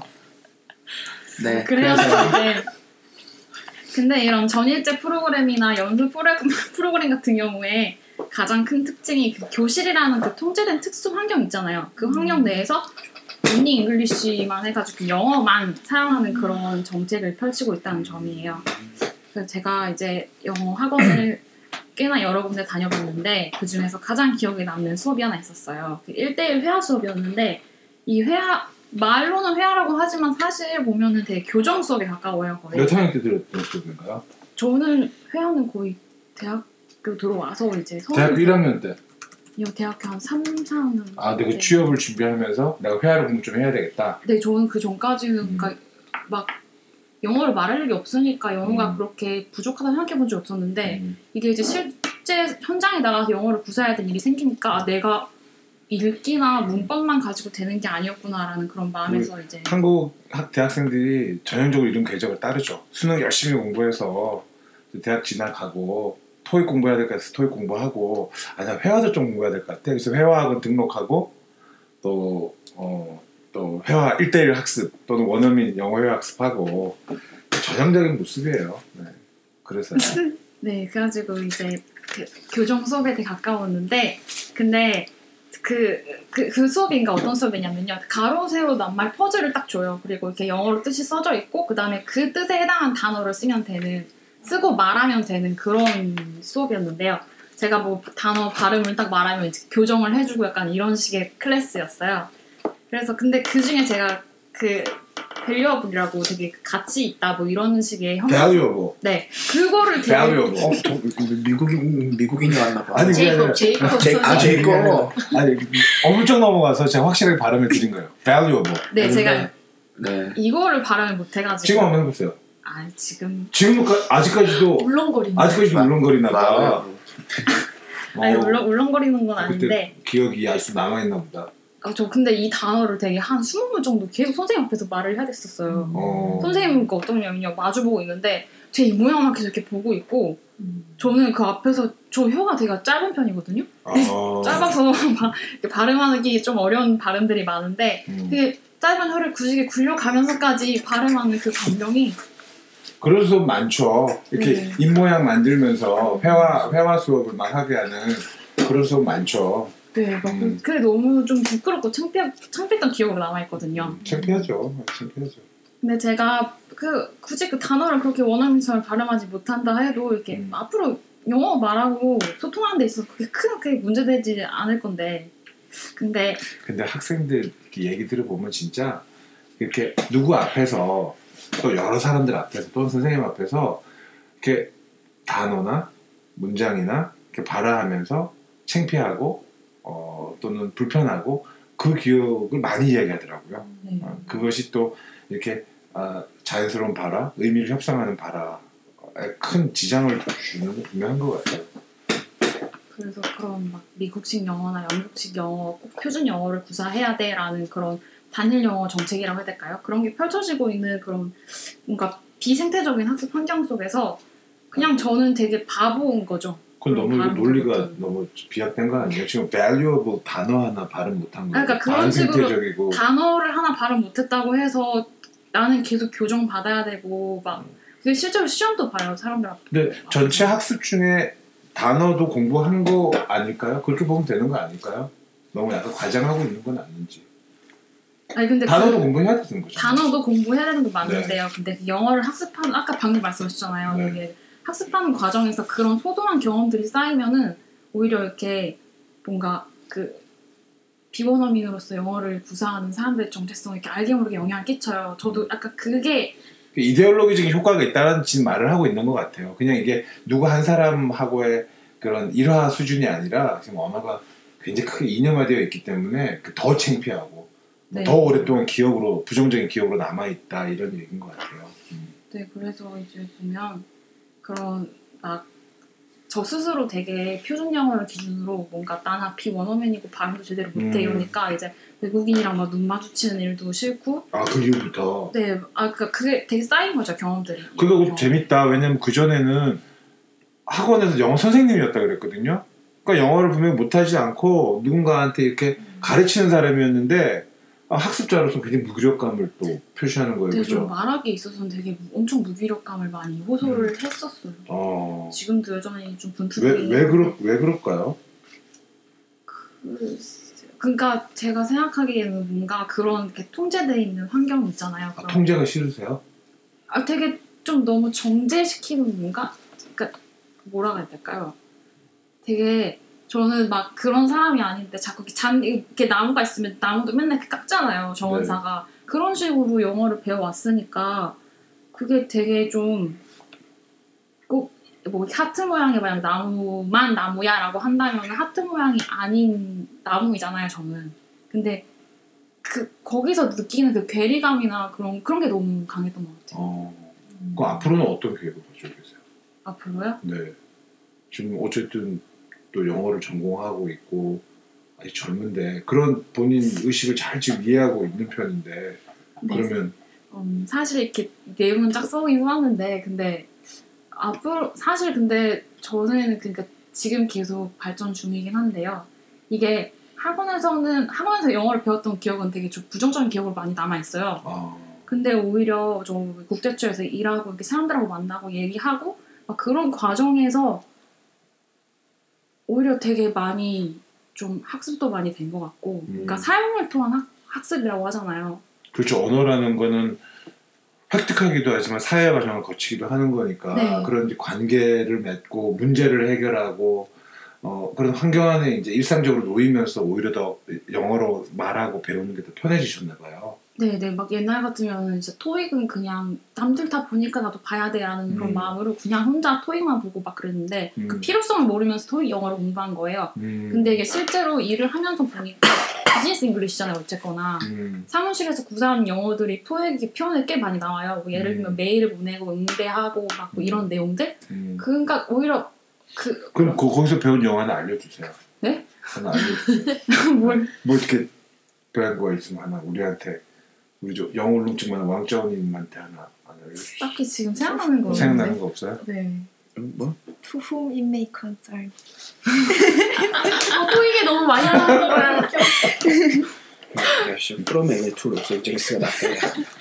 네.
그래가지고
그래서
이제 근데 이런 전일제 프로그램이나 연수 프로, 프로그램 같은 경우에 가장 큰 특징이 그 교실이라는 그 통제된 특수 환경 있잖아요. 그 환경 내에서 온리 잉글리쉬만 해가지고 영어만 사용하는 그런 정책을 펼치고 있다는 점이에요. 그래서 제가 이제 영어 학원을 꽤나 여러 군데 다녀봤는데 그 중에서 가장 기억에 남는 수업이 하나 있었어요. 그 일 대일 회화 수업이었는데 이 회화 말로는 회화라고 하지만 사실 보면은 되게 교정 수업에 가까워요. 거의.
몇 학년 때 들었던 수업인가요?
저는 회화는 거의 대학교 들어와서 이제
대학교 일 학년 때.
이 대학교 한 삼, 사 학년.
아, 근데 그 취업을 준비하면서 내가 회화를 공부 좀 해야 되겠다.
네, 저는 그 전까지는
음.
그러니까 막 영어를 말할 일이 없으니까 영어가
음.
그렇게 부족하다 생각해 본 적이 없었는데
음.
이게 이제 실제 현장에 나가서 영어를 구사해야 되는 일이 생기니까 아, 내가 읽기나 문법만 가지고 되는 게 아니었구나라는 그런 마음에서 이제
한국 학- 대학생들이 전형적으로 이런 궤적을 따르죠. 수능 열심히 공부해서 대학 지나가고 토익 공부해야 될 것 같아서 토익 공부하고 아니 회화도 좀 공부해야 될 것 같아. 그래서 회화학원 등록하고 또 어, 또 회화 일 대일 학습 또는 원어민 영어 회화 학습하고 전형적인 모습이에요. 네. 그래서
네 그래가지고 이제 그 교정 수업에 되게 가까웠는데 근데 그, 그, 그 수업이 그러니까 어떤 수업이냐면요 가로 세로 낱말 퍼즐을 딱 줘요. 그리고 이렇게 영어로 뜻이 써져 있고 그 다음에 그 뜻에 해당한 단어를 쓰면 되는 쓰고 말하면 되는 그런 수업이었는데요. 제가 뭐 단어 발음을 딱 말하면 이제 교정을 해주고 약간 이런 식의 클래스였어요. 그래서 근데 그 중에 제가 그 밸류어블이라고 되게 가치 있다 뭐 이런 식의 형
valuable.
네 그거를 되게
valuable.
어, 저, 미국인 미국인이 왔나 봐.
아니, 그게 아니라-
제이콥 제이콥
제, 아,
선생님.
제이콥.
아니 어물쩍 넘어가서 제가 확실하게 발음을 드린 거예요. valuable.
네 제가
네.
이거를 발음을 못해가지고
지금 한번 해보세요.
아 지금
지금 아직까지도
울렁거리는.
아직까지도 울렁거리나 봐.
아니
어,
울렁, 울렁거리는 건
그때
아닌데
기억이 아직 남아있나 보다.
아, 저 근데 이 단어를 되게 한 스무 번 정도 계속 선생님 앞에서 말을 해야 됐었어요.
어.
선생님은 그 어떠냐면요 마주보고 있는데 제 이 모양만 계속 이렇게 보고 있고
음.
저는 그 앞에서 저 혀가 되게 짧은 편이거든요.
어.
짧아서 막 이렇게 발음하기 좀 어려운 발음들이 많은데
음.
되게 짧은 혀를 굳이 굴려가면서까지 발음하는 그 감정이
그런 수업 많죠. 이렇게
네.
입 모양 만들면서 회화 회화 수업을 막 하게 하는 그런 수업 많죠.
네, 막
음.
그게 너무 좀 부끄럽고 창피하, 창피했던 기억으로 남아있거든요.
창피하죠. 창피하죠.
근데 제가 그 굳이 그 단어를 그렇게 원어민처럼 발음하지 못한다 해도 이렇게
음.
앞으로 영어 말하고 소통하는 데 있어서 그게 큰 크게 문제되지 않을 건데 근데
근데 학생들 이렇게 얘기 들어보면 진짜 이렇게 누구 앞에서 또 여러 사람들 앞에서 또는 선생님 앞에서 이렇게 단어나 문장이나 이렇게 발화하면서 창피하고 어, 또는 불편하고 그 기억을 많이 이야기하더라고요.
네.
어, 그것이 또 이렇게 아, 자연스러운 발화, 의미를 협상하는 발화에 큰 지장을 주는 게 분명한 것 같아요.
그래서 그런 막 미국식 영어나 영국식 영어 꼭 표준 영어를 구사해야 돼라는 그런 단일 영어 정책이라고 해야 될까요? 그런 게 펼쳐지고 있는 그런 뭔가 비생태적인 학습 환경 속에서 그냥 저는 되게 바보인 거죠.
그건 너무
발음
논리가
그것도.
너무 비약된 거 아니에요? 지금 valuable 단어 하나 발음 못한 거예요.
그러니까 그런 식으로
반생태적이고.
단어를 하나 발음 못했다고 해서 나는 계속 교정 받아야 되고 막 그게 실제로 시험도 봐요 사람들 앞에.
근데 전체 학습 중에 단어도 공부한 거 아닐까요? 그렇게 보면 되는 거 아닐까요? 너무 약간 과장하고 있는 건 아닌지.
아니 근데
단어도
그
공부해야 되는 거죠.
단어도 공부해야 되는 거 맞는데요. 근데 그 영어를 학습하는 아까 방금 말씀하셨잖아요.
네.
이게 학습하는 과정에서 그런 소소한 경험들이 쌓이면은 오히려 이렇게 뭔가 그 비원어민으로서 영어를 구사하는 사람들의 정체성에 이렇게 알게 모르게 영향을 끼쳐요. 저도 약간 그게
이데올로기적인 효과가 있다는 지금 말을 하고 있는 것 같아요. 그냥 이게 누구 한 사람하고의 그런 일화 수준이 아니라 지금 언어가 굉장히 크게 이념화되어 있기 때문에 더 창피하고
네.
더 오랫동안 기억으로 부정적인 기억으로 남아 있다 이런 얘기인 것 같아요. 음.
네 그래서 이제 보면 그런 막 저 스스로 되게 표준 영어를 기준으로 뭔가 나나 비원어민이고 발음도 제대로 못해
음.
이러니까 이제 외국인이랑 막 눈 마주치는 일도 싫고
아 그 이후부터.
네, 아 그러니까 그게 되게 쌓인 거죠 경험들이.
그거
경험.
재밌다. 왜냐면 그 전에는 학원에서 영어 선생님이었다 그랬거든요. 그러니까 영어를 분명히 못하지 않고 누군가한테 이렇게 가르치는 사람이었는데 아, 학습자로서 굉장히 무기력감을 또 표시하는 거예요.
네,
그죠?
좀 말하기에 있어서는 되게 무- 엄청 무기력감을 많이 호소를 했었어요.
어.
지금도 여전히 좀
왜,
분투기.
왜, 그러, 왜 그럴까요?
그, 그러니까 제가 생각하기에는 뭔가 그런 이렇게 통제되어 있는 환경 있잖아요.
아,
그런-
통제가 싫으세요?
아, 되게 좀 너무 정제시키는 뭔가? 그러니까 뭐라고 해야 될까요? 되게 저는 막 그런 사람이 아닌데 자꾸 이렇게, 잔, 이렇게 나무가 있으면 나무도 맨날 이렇게 깎잖아요. 정원사가.
네.
그런 식으로 영어를 배워왔으니까 그게 되게 좀 꼭 뭐 하트 모양의 만약 나무만 나무야라고 한다면 하트 모양이 아닌 나무이잖아요. 저는. 근데 그 거기서 느끼는 그 괴리감이나 그런 그런 게 너무 강했던 것 같아요.
어. 그럼 앞으로는 어떤 계획을 가지고 계세요?
앞으로요?
네. 지금 어쨌든 또 영어를 전공하고 있고 아직 젊은데 그런 본인 의식을 잘 지금 이해하고 있는 편인데
네.
그러면
음, 사실 이렇게 내용은 쫙 써오긴 써왔는데 근데 앞으로 사실 근데 저는 그러니까 지금 계속 발전 중이긴 한데요. 이게 학원에서는 학원에서 영어를 배웠던 기억은 되게 좀 부정적인 기억으로 많이 남아 있어요.
아,
근데 오히려 저 국제처에서 일하고 이렇게 사람들하고 만나고 얘기하고 막 그런 과정에서 오히려 되게 많이 좀 학습도 많이 된 것 같고, 그러니까
음.
사용을 통한 학, 학습이라고 하잖아요.
그렇죠. 언어라는 거는 획득하기도 하지만 사회 과정을 거치기도 하는 거니까
네.
그런 이제 관계를 맺고 문제를 해결하고 어, 그런 환경 안에 이제 일상적으로 놓이면서 오히려 더 영어로 말하고 배우는 게 더 편해지셨나 봐요.
네네, 막 옛날 같으면 이제 토익은 그냥 남들 다 보니까 나도 봐야 돼라는 그런
음.
마음으로 그냥 혼자 토익만 보고 막 그랬는데
음.
그 필요성을 모르면서 토익 영어를 공부한 거예요.
음.
근데 이게 실제로 일을 하면서 보니까 비즈니스 잉글리시잖아요, 어쨌거나.
음.
사무실에서 구사하는 영어들이 토익 표현에 꽤 많이 나와요. 뭐 예를 들면
음.
메일을 보내고 응대하고 막 뭐
음.
이런 내용들.
음.
그러니까 오히려 그
그럼 그, 거기서 배운 영어 하나 알려주세요.
네?
하나 알려주세요.
뭘
뭐 이렇게 배운 거 있으면 하나 우리한테 우리 저 영어 울렁증 많은 왕자원님한테 하나, 하나 알려주세요.
딱히 지금 생각나는 거
생각나는
없는데.
거 없어요?
네.
음, 뭐?
To whom it may concern.
어, 토익에 너무 많이 하는 거야.
역시 from A to 로스앤젤레스가 낫다.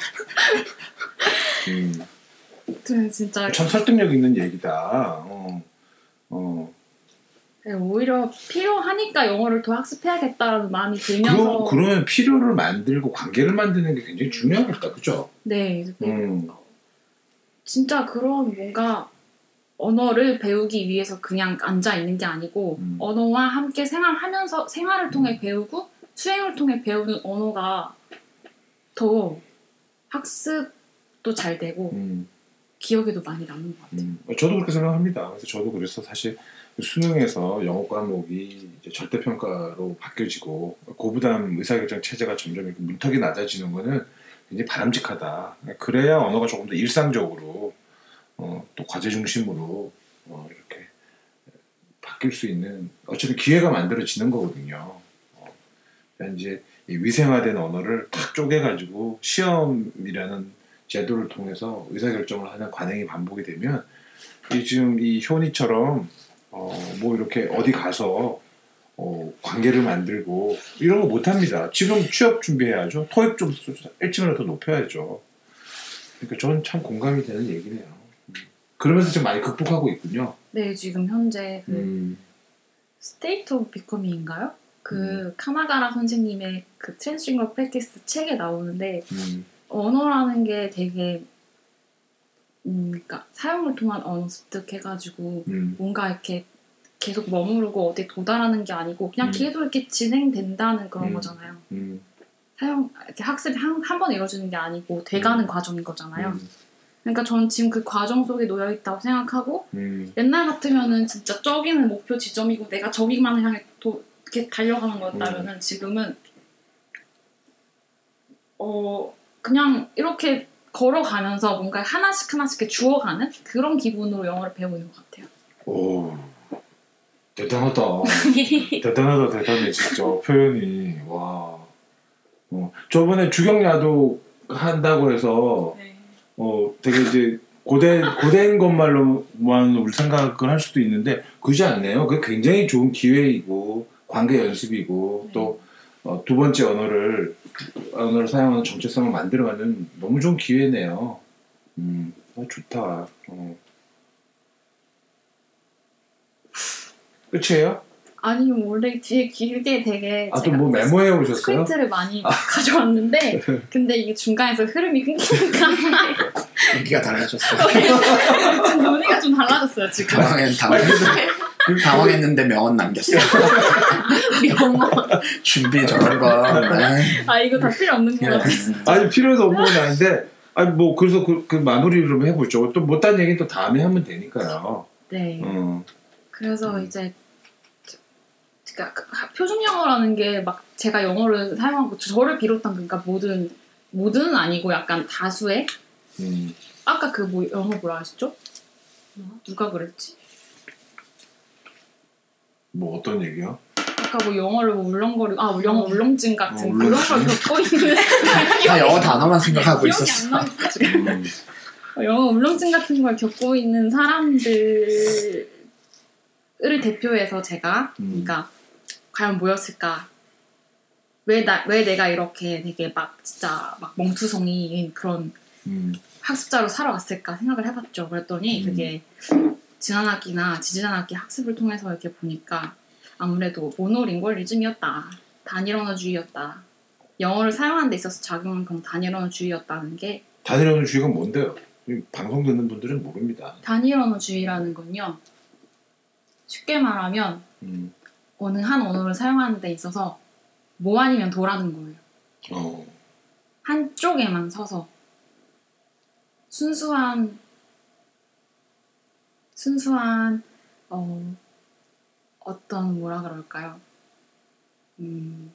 음.
네, 진짜
참 설득력 있는 얘기다. 어. 어.
네, 오히려 필요하니까 영어를 더 학습해야겠다라는 마음이 들면서
그러, 그러면 필요를 만들고 관계를 만드는 게 굉장히 중요하겠다. 그죠?
네,
음.
진짜 그런 뭔가 언어를 배우기 위해서 그냥 앉아 있는 게 아니고
음.
언어와 함께 생활하면서 생활을 통해 배우고 수행을 통해 배우는 언어가 더 학습도 잘 되고
음.
기억에도 많이 남는 것 같아요.
음. 저도 그렇게 생각합니다. 그래서 저도 그래서 사실 수능에서 영어 과목이 이제 절대평가로 바뀌어지고 고부담 의사결정 체제가 점점 이렇게 문턱이 낮아지는 거는 굉장히 바람직하다. 그래야 언어가 조금 더 일상적으로 어, 또 과제 중심으로 어, 이렇게 바뀔 수 있는 어쨌든 기회가 만들어지는 거거든요. 어, 그러니까 이제 이 위생화된 언어를 탁 쪼개가지고 시험이라는 제도를 통해서 의사결정을 하는 관행이 반복이 되면 이 지금 이 효니처럼 어, 뭐 이렇게 어디 가서 어, 관계를 만들고 이런 거 못합니다. 지금 취업 준비해야죠. 토익 좀 일찍이라도 높여야죠. 그러니까 저는 참 공감이 되는 얘기네요. 음. 그러면서 좀 많이 극복하고 있군요.
네, 지금 현재 그
음.
스테이트 오브 비커밍인가요? 그
음.
카나가라 선생님의 그 트랜스링거 프랙티스 책에 나오는데
음.
언어라는 게 되게 음, 그러니까 사용을 통한 언어 습득해가지고
음.
뭔가 이렇게 계속 머무르고 어디 도달하는 게 아니고 그냥
음.
계속 이렇게 진행된다는 그런
음.
거잖아요.
음.
사용 이렇게 학습이 한 한 번 이루어지는 게 아니고 돼가는
음.
과정인 거잖아요.
음.
그러니까 저는 지금 그 과정 속에 놓여 있다고 생각하고
음.
옛날 같으면은 진짜 저기는 목표 지점이고 내가 저기만 향해 도, 이렇게 달려가는 거였다면은 지금은 어 그냥 이렇게 걸어가면서 뭔가 하나씩 하나씩 이렇게 주워가는 그런 기분으로 영어를 배우고 있는 것 같아요.
오, 대단하다. 대단하다, 대단해, 진짜. 표현이. 와. 어, 저번에 주경야도 한다고 해서,
네.
어, 되게 이제 고된, 고된 것말로만 우리 생각을 할 수도 있는데, 그러지 않네요. 그게 굉장히 좋은 기회이고, 관계 연습이고,
네.
또, 어, 두 번째 언어를, 언어를 사용하는 정체성을 만들어가는 너무 좋은 기회네요. 음, 어, 좋다. 어. 끝이에요?
아니 원래 뒤에 길게 되게
아, 또
제가
뭐 메모해 오셨어요?
스크립트를 많이 가져왔는데 근데 이게 중간에서 흐름이 끊기니까
얘기가 달라졌어.
지금 논의가 좀 달라졌어요 지금.
당황했, 당황했는데, 당황했는데 명언 남겼어.
영어.
준비 저런 거.
아 이거 다 필요 없는 거 같아.
아니 필요도 없는 건 아닌데 아니 뭐 그래서 그, 그 마무리를 좀 해보죠. 또 못한 얘기는 또 다음에 하면 되니까요.
네.
어.
그래서 이제 그러니까 표준 영어라는 게 막 제가 영어를 사용하고 저를 비롯한 그러니까 모든 모든 아니고 약간 다수의
음.
아까 그 뭐 영어 뭐라 하셨죠? 누가 그랬지?
뭐 어떤 얘기요?
생각하고 영어를 뭐 울렁거리고 아 영어 울렁증 같은
어,
그런 걸
울렁증.
겪고 있는
다 영어 단어만 생각하고
기억이
있었어.
안 나겠어 지금.
음.
영어 울렁증 같은 걸 겪고 있는 사람들을 대표해서 제가
음.
그러니까 과연 뭐였을까? 왜 나 왜 내가 이렇게 되게 막 진짜 막 멍투성이인 그런
음.
학습자로 살아왔을까 생각을 해봤죠. 그랬더니
음.
그게 지난 학기나 지지난 학기 학습을 통해서 이렇게 보니까 아무래도 모노링골리즘이었다. 단일 언어주의였다. 영어를 사용하는 데 있어서 작용한 그런 단일 언어주의였다는 게
단일 언어주의가 뭔데요? 이 방송 듣는 분들은 모릅니다.
단일 언어주의라는 건요. 쉽게 말하면
음.
어느 한 언어를 사용하는 데 있어서 뭐 아니면 도라는 거예요.
어.
한쪽에만 서서 순수한 순수한 어, 어떤 뭐라 그럴까요? 음,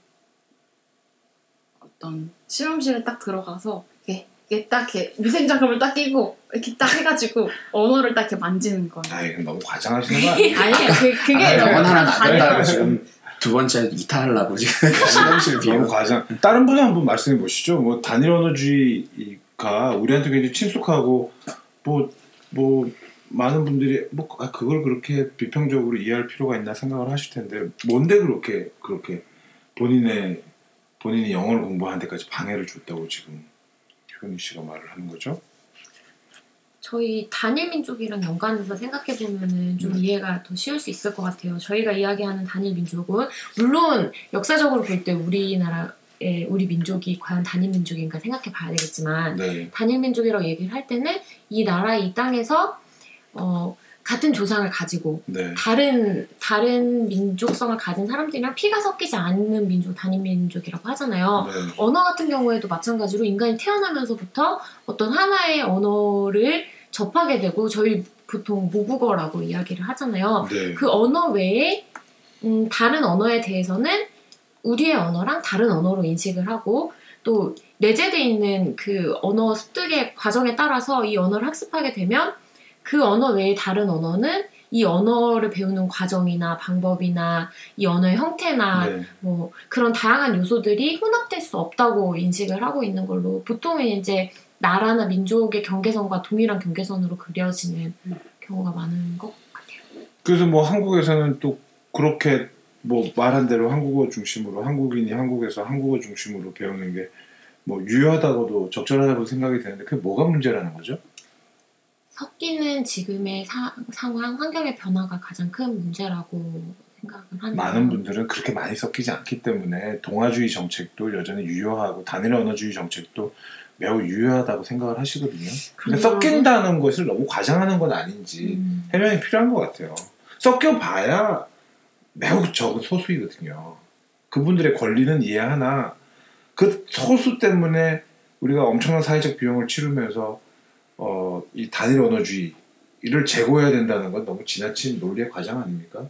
어떤 실험실에 딱 들어가서 이게, 이게 딱 이렇게 위생장갑을 딱 끼고 이렇게 딱 해가지고 언어를 딱 이렇게 만지는 거예요.
아, 이거 너무 과장하시는 거 아니에요?
아니에요. 그, 그게
아, 영어 하나
단일
나간다고 지금 두 번째 이탈하려고 지금 실험실
너무
비용.
과장. 다른 분이 한번 말씀해 보시죠. 뭐 단일 언어주의가 우리한테 굉장히 친숙하고 뭐 뭐 많은 분들이 뭐 아, 그걸 그렇게 비평적으로 이해할 필요가 있나 생각을 하실 텐데 뭔데 그렇게 그렇게 본인의 본인이 영어를 공부하는 데까지 방해를 줬다고 지금 효은이 씨가 말을 하는 거죠?
저희 단일 민족이랑 연관해서 생각해 보면은 좀
음.
이해가 더 쉬울 수 있을 것 같아요. 저희가 이야기하는 단일 민족은 물론 역사적으로 볼 때 우리나라의 우리 민족이 과연 단일 민족인가 생각해 봐야 되겠지만
네.
단일 민족이라고 얘기를 할 때는 이 나라 이 땅에서 어, 같은 조상을 가지고
네.
다른 다른 민족성을 가진 사람들이랑 피가 섞이지 않는 민족 단일 민족이라고 하잖아요.
네.
언어 같은 경우에도 마찬가지로 인간이 태어나면서부터 어떤 하나의 언어를 접하게 되고 저희 보통 모국어라고 이야기를 하잖아요.
네.
그 언어 외에 음, 다른 언어에 대해서는 우리의 언어랑 다른 언어로 인식을 하고 또 내재되어 있는 그 언어 습득의 과정에 따라서 이 언어를 학습하게 되면 그 언어 외에 다른 언어는 이 언어를 배우는 과정이나 방법이나 이 언어의 형태나
네.
뭐 그런 다양한 요소들이 혼합될 수 없다고 인식을 하고 있는 걸로 보통은 이제 나라나 민족의 경계선과 동일한 경계선으로 그려지는 경우가 많은 것 같아요.
그래서 뭐 한국에서는 또 그렇게 뭐 말한 대로 한국어 중심으로 한국인이 한국에서 한국어 중심으로 배우는 게 뭐 유효하다고도 적절하다고 생각이 되는데 그게 뭐가 문제라는 거죠?
섞이는 지금의 사, 상황, 환경의 변화가 가장 큰 문제라고 생각을 하는
많은 분들은 그렇게 많이 섞이지 않기 때문에 동아주의 정책도 여전히 유효하고 단일 언어주의 정책도 매우 유효하다고 생각을 하시거든요. 근데
그럼요.
섞인다는 것을 너무 과장하는 건 아닌지
음.
해명이 필요한 것 같아요. 섞여봐야 매우 적은 소수이거든요. 그분들의 권리는 이해하나 그 소수 때문에 우리가 엄청난 사회적 비용을 치르면서 어, 이 단일 언어주의를 제고해야 된다는 건 너무 지나친 논리의 과장 아닙니까?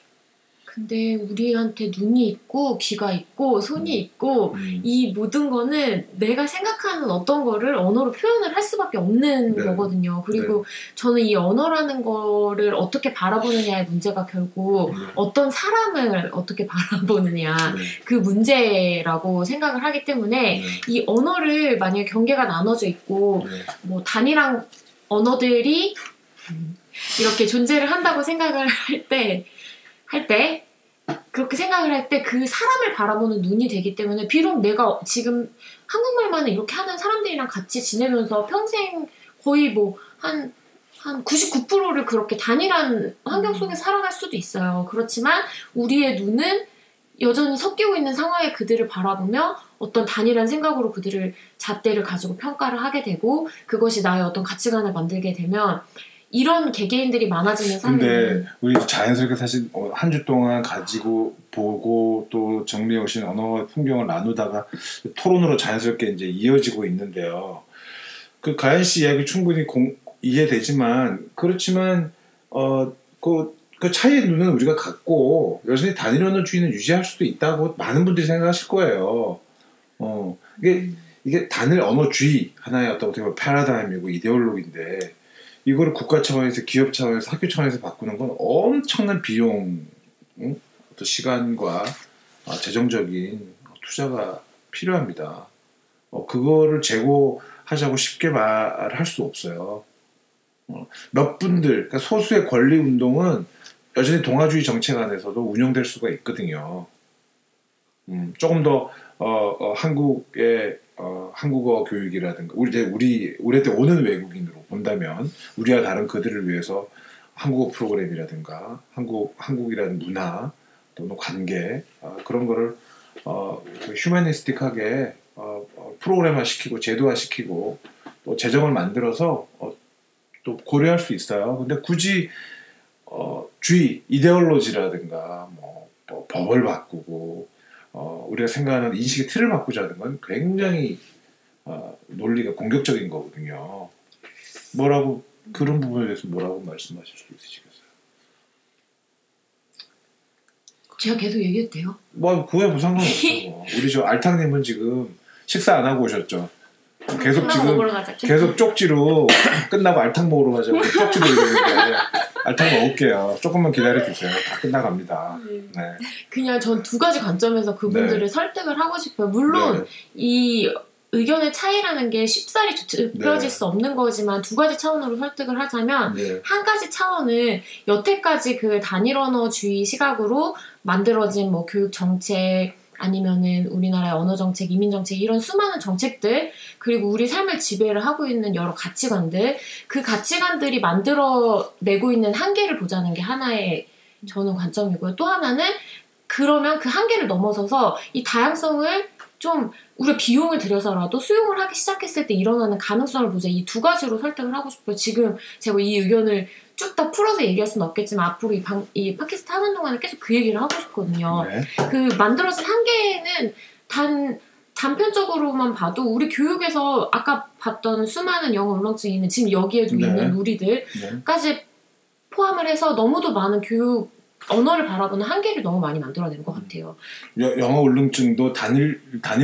근데 우리한테 눈이 있고 귀가 있고 손이 있고
음.
이 모든 거는 내가 생각하는 어떤 거를 언어로 표현을 할 수밖에 없는
네.
거거든요. 그리고 저는 이 언어라는 거를 어떻게 바라보느냐의 문제가 결국
네.
어떤 사람을 어떻게 바라보느냐
네.
그 문제라고 생각을 하기 때문에
네.
이 언어를 만약에 경계가 나눠져 있고
네.
뭐 단일한 언어들이 이렇게 존재를 한다고 생각을 할 때 할 때 그렇게 생각을 할 때 그 사람을 바라보는 눈이 되기 때문에 비록 내가 지금 한국말만을 이렇게 하는 사람들이랑 같이 지내면서 평생 거의 뭐 한 한 구십구 퍼센트를 그렇게 단일한 환경 속에 살아갈 수도 있어요. 그렇지만 우리의 눈은 여전히 섞이고 있는 상황에 그들을 바라보며 어떤 단일한 생각으로 그들을 잣대를 가지고 평가를 하게 되고 그것이 나의 어떤 가치관을 만들게 되면 이런 개개인들이 많아지는
근데
사회는
우리 자연스럽게 사실 한 주 동안 가지고 보고 또 정리해 오신 언어의 풍경을 나누다가 토론으로 자연스럽게 이제 이어지고 있는데요. 그 가연 씨 이야기 충분히 공, 이해되지만 그렇지만 어 그 그 차이의 눈은 우리가 갖고 여전히 단일 언어주의는 유지할 수도 있다고 많은 분들이 생각하실 거예요. 어 이게 이게 단일 언어주의 하나의 어떤 어떻게 보면 패러다임이고 이데올로기인데. 이거를 국가 차원에서 기업 차원에서 학교 차원에서 바꾸는 건 엄청난 비용, 응? 또 시간과 어, 재정적인 투자가 필요합니다. 어, 그거를 재고하자고 쉽게 말할 수 없어요. 어, 몇 분들, 그러니까 소수의 권리 운동은 여전히 동아주의 정책 안에서도 운영될 수가 있거든요. 음, 조금 더 어, 어, 한국의 어, 한국어 교육이라든가 우리 우리 우리한테 오는 외국인으로 본다면 우리와 다른 그들을 위해서 한국어 프로그램이라든가 한국 한국이라는 문화 또는 관계 어, 그런 거를 어, 그 휴머니스틱하게 어, 어, 프로그램화 시키고 제도화 시키고 또 재정을 만들어서 어, 또 고려할 수 있어요. 근데 굳이 어, 주의 이데올로지라든가 뭐, 뭐 법을 바꾸고 어, 우리가 생각하는 인식의 틀을 바꾸자는 건 굉장히 어, 논리가 공격적인 거거든요. 뭐라고 그런 부분에 대해서 뭐라고 말씀하실 수 있으시겠어요?
제가 계속 얘기해도 돼요?
뭐 그거에 뭐 상관없죠. 우리 저 알탕님은 지금 식사 안 하고 오셨죠? 계속 지금
먹으러 가자.
계속 쪽지로 끝나고 알탕 먹으러 가자고 쪽지로 얘기했는데 알탕 먹을게요. 조금만 기다려 주세요. 다 끝나갑니다. 네.
그냥 전 두 가지 관점에서 그분들을
네.
설득을 하고 싶어요. 물론
네.
이 의견의 차이라는 게 쉽사리 좁혀질
네.
수 없는 거지만 두 가지 차원으로 설득을 하자면
네.
한 가지 차원은 여태까지 그 단일 언어주의 시각으로 만들어진 뭐 교육 정책 아니면은 우리나라의 언어 정책, 이민 정책 이런 수많은 정책들 그리고 우리 삶을 지배를 하고 있는 여러 가치관들 그 가치관들이 만들어내고 있는 한계를 보자는 게 하나의 저는 관점이고요. 또 하나는 그러면 그 한계를 넘어서서 이 다양성을 좀 우리가 비용을 들여서라도 수용을 하기 시작했을 때 일어나는 가능성을 보자. 이 두 가지로 설득을 하고 싶어요. 지금 제가 이 의견을 쭉 다 풀어서 얘기할 수는 없겠지만 앞으로 이, 방, 이 팟캐스트 하는 동안에 계속 그 얘기를 하고 싶거든요.
네.
그 만들어진 한계는 단 단편적으로만 봐도 우리 교육에서 아까 봤던 수많은 영어 울렁증이 있는 지금 여기에도
네.
있는 우리들까지
네.
포함을 해서 너무도 많은 교육 언어를 바라보는 한계를 너무 많이 만들어내는 것 같아요.
여, 영어 울렁증도 단일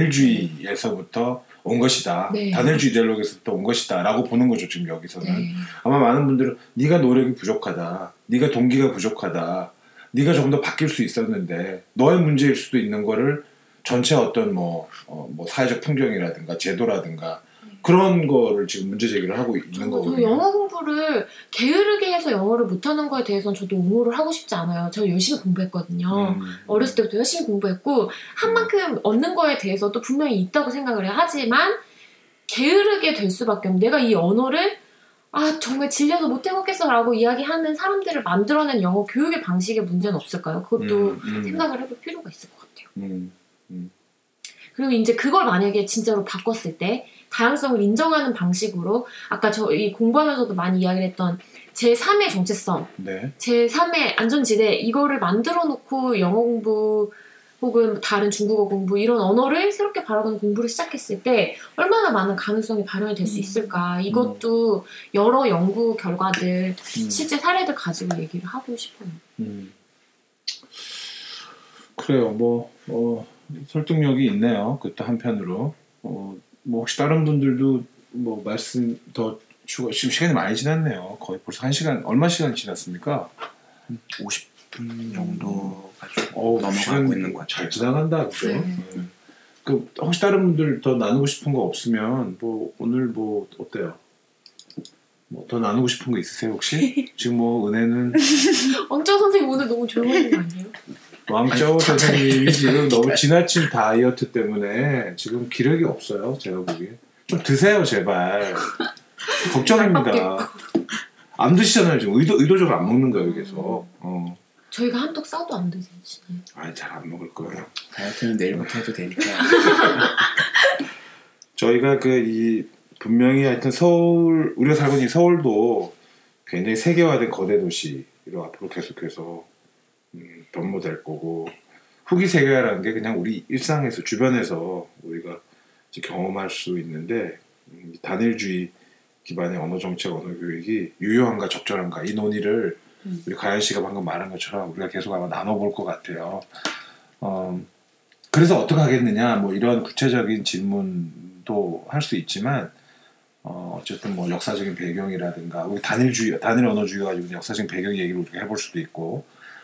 단일주의에서부터 온 것이다.
네.
단일주의 이데올로기에서부터 온 것이다라고 보는 거죠. 지금 여기서는
네.
아마 많은 분들은 네가 노력이 부족하다, 네가 동기가 부족하다, 네가 조금 더 바뀔 수 있었는데 너의 문제일 수도 있는 거를 전체 어떤 뭐, 어, 뭐 사회적 풍경이라든가 제도라든가 그런 거를 지금 문제 제기를 하고 있는
저도
거거든요.
영어 공부를 게으르게 해서 영어를 못하는 거에 대해서는 저도 옹호를 하고 싶지 않아요. 저 열심히 공부했거든요.
음.
어렸을 때부터 열심히 공부했고 한 만큼 얻는 거에 대해서도 분명히 있다고 생각을 해요. 하지만 게으르게 될 수밖에 없는 내가 이 언어를 아 정말 질려서 못 해먹겠어 라고 이야기하는 사람들을 만들어낸 영어 교육의 방식에 문제는 없을까요? 그것도
음, 음.
생각을 해볼 필요가 있을 것 같아요.
음, 음.
그리고 이제 그걸 만약에 진짜로 바꿨을 때 다양성을 인정하는 방식으로 아까 저희 공부하면서도 많이 이야기를 했던 제삼의 정체성,
네.
제삼의 안전지대 이거를 만들어 놓고 영어 공부 혹은 다른 중국어 공부 이런 언어를 새롭게 바라보는 공부를 시작했을 때 얼마나 많은 가능성이 발현이 될 수 있을까 이것도 여러 연구 결과들
음.
실제 사례들 가지고 얘기를 하고 싶어요.
음. 그래요. 뭐 어, 설득력이 있네요. 그것도 한편으로 어, 뭐 혹시 다른 분들도 뭐 말씀 더 추가 지금 시간이 많이 지났네요. 거의 벌써 한 시간 얼마 시간 지났습니까?
오십 분 정도가 좀
어우,
넘어가고
시간
있는 것
잘
같아요.
지나간다, 그죠?
네.
네. 그 혹시 다른 분들 더 나누고 싶은 거 없으면 뭐 오늘 뭐 어때요? 뭐 더 나누고 싶은 거 있으세요 혹시? 지금 뭐 은혜는
왕정 선생님 오늘 너무 조용하신 거 아니에요?
왕짜오 선생님이 지금 너무 지나친 다이어트 때문에 지금 기력이 없어요. 제가 보기에 좀 드세요 제발. 걱정입니다. 안 드시잖아요 지금 의도 의도적으로 안 먹는 거예요 계속. 어.
저희가 한턱 싸도 안 드시나요?
아 잘 안 먹을 거예요.
다이어트는 내일부터 해도 되니까.
저희가 그 이 분명히 하여튼 서울 우리가 살고 있는 서울도 굉장히 세계화된 거대 도시로 앞으로 계속해서 음, 변모될 거고 후기 세계화라는 게 그냥 우리 일상에서 주변에서 우리가 이제 경험할 수 있는데 음, 단일주의 기반의 언어 정책, 언어 교육이 유효한가 적절한가 이 논의를
음.
우리 가연 씨가 방금 말한 것처럼 우리가 계속 아마 나눠볼 것 같아요. 어, 그래서 어떻게 하겠느냐 뭐 이런 구체적인 질문도 할 수 있지만 어, 어쨌든 뭐 역사적인 배경이라든가 우리 단일주의, 단일 언어주의 가지고 역사적인 배경 얘기를 우리가 해볼 수도 있고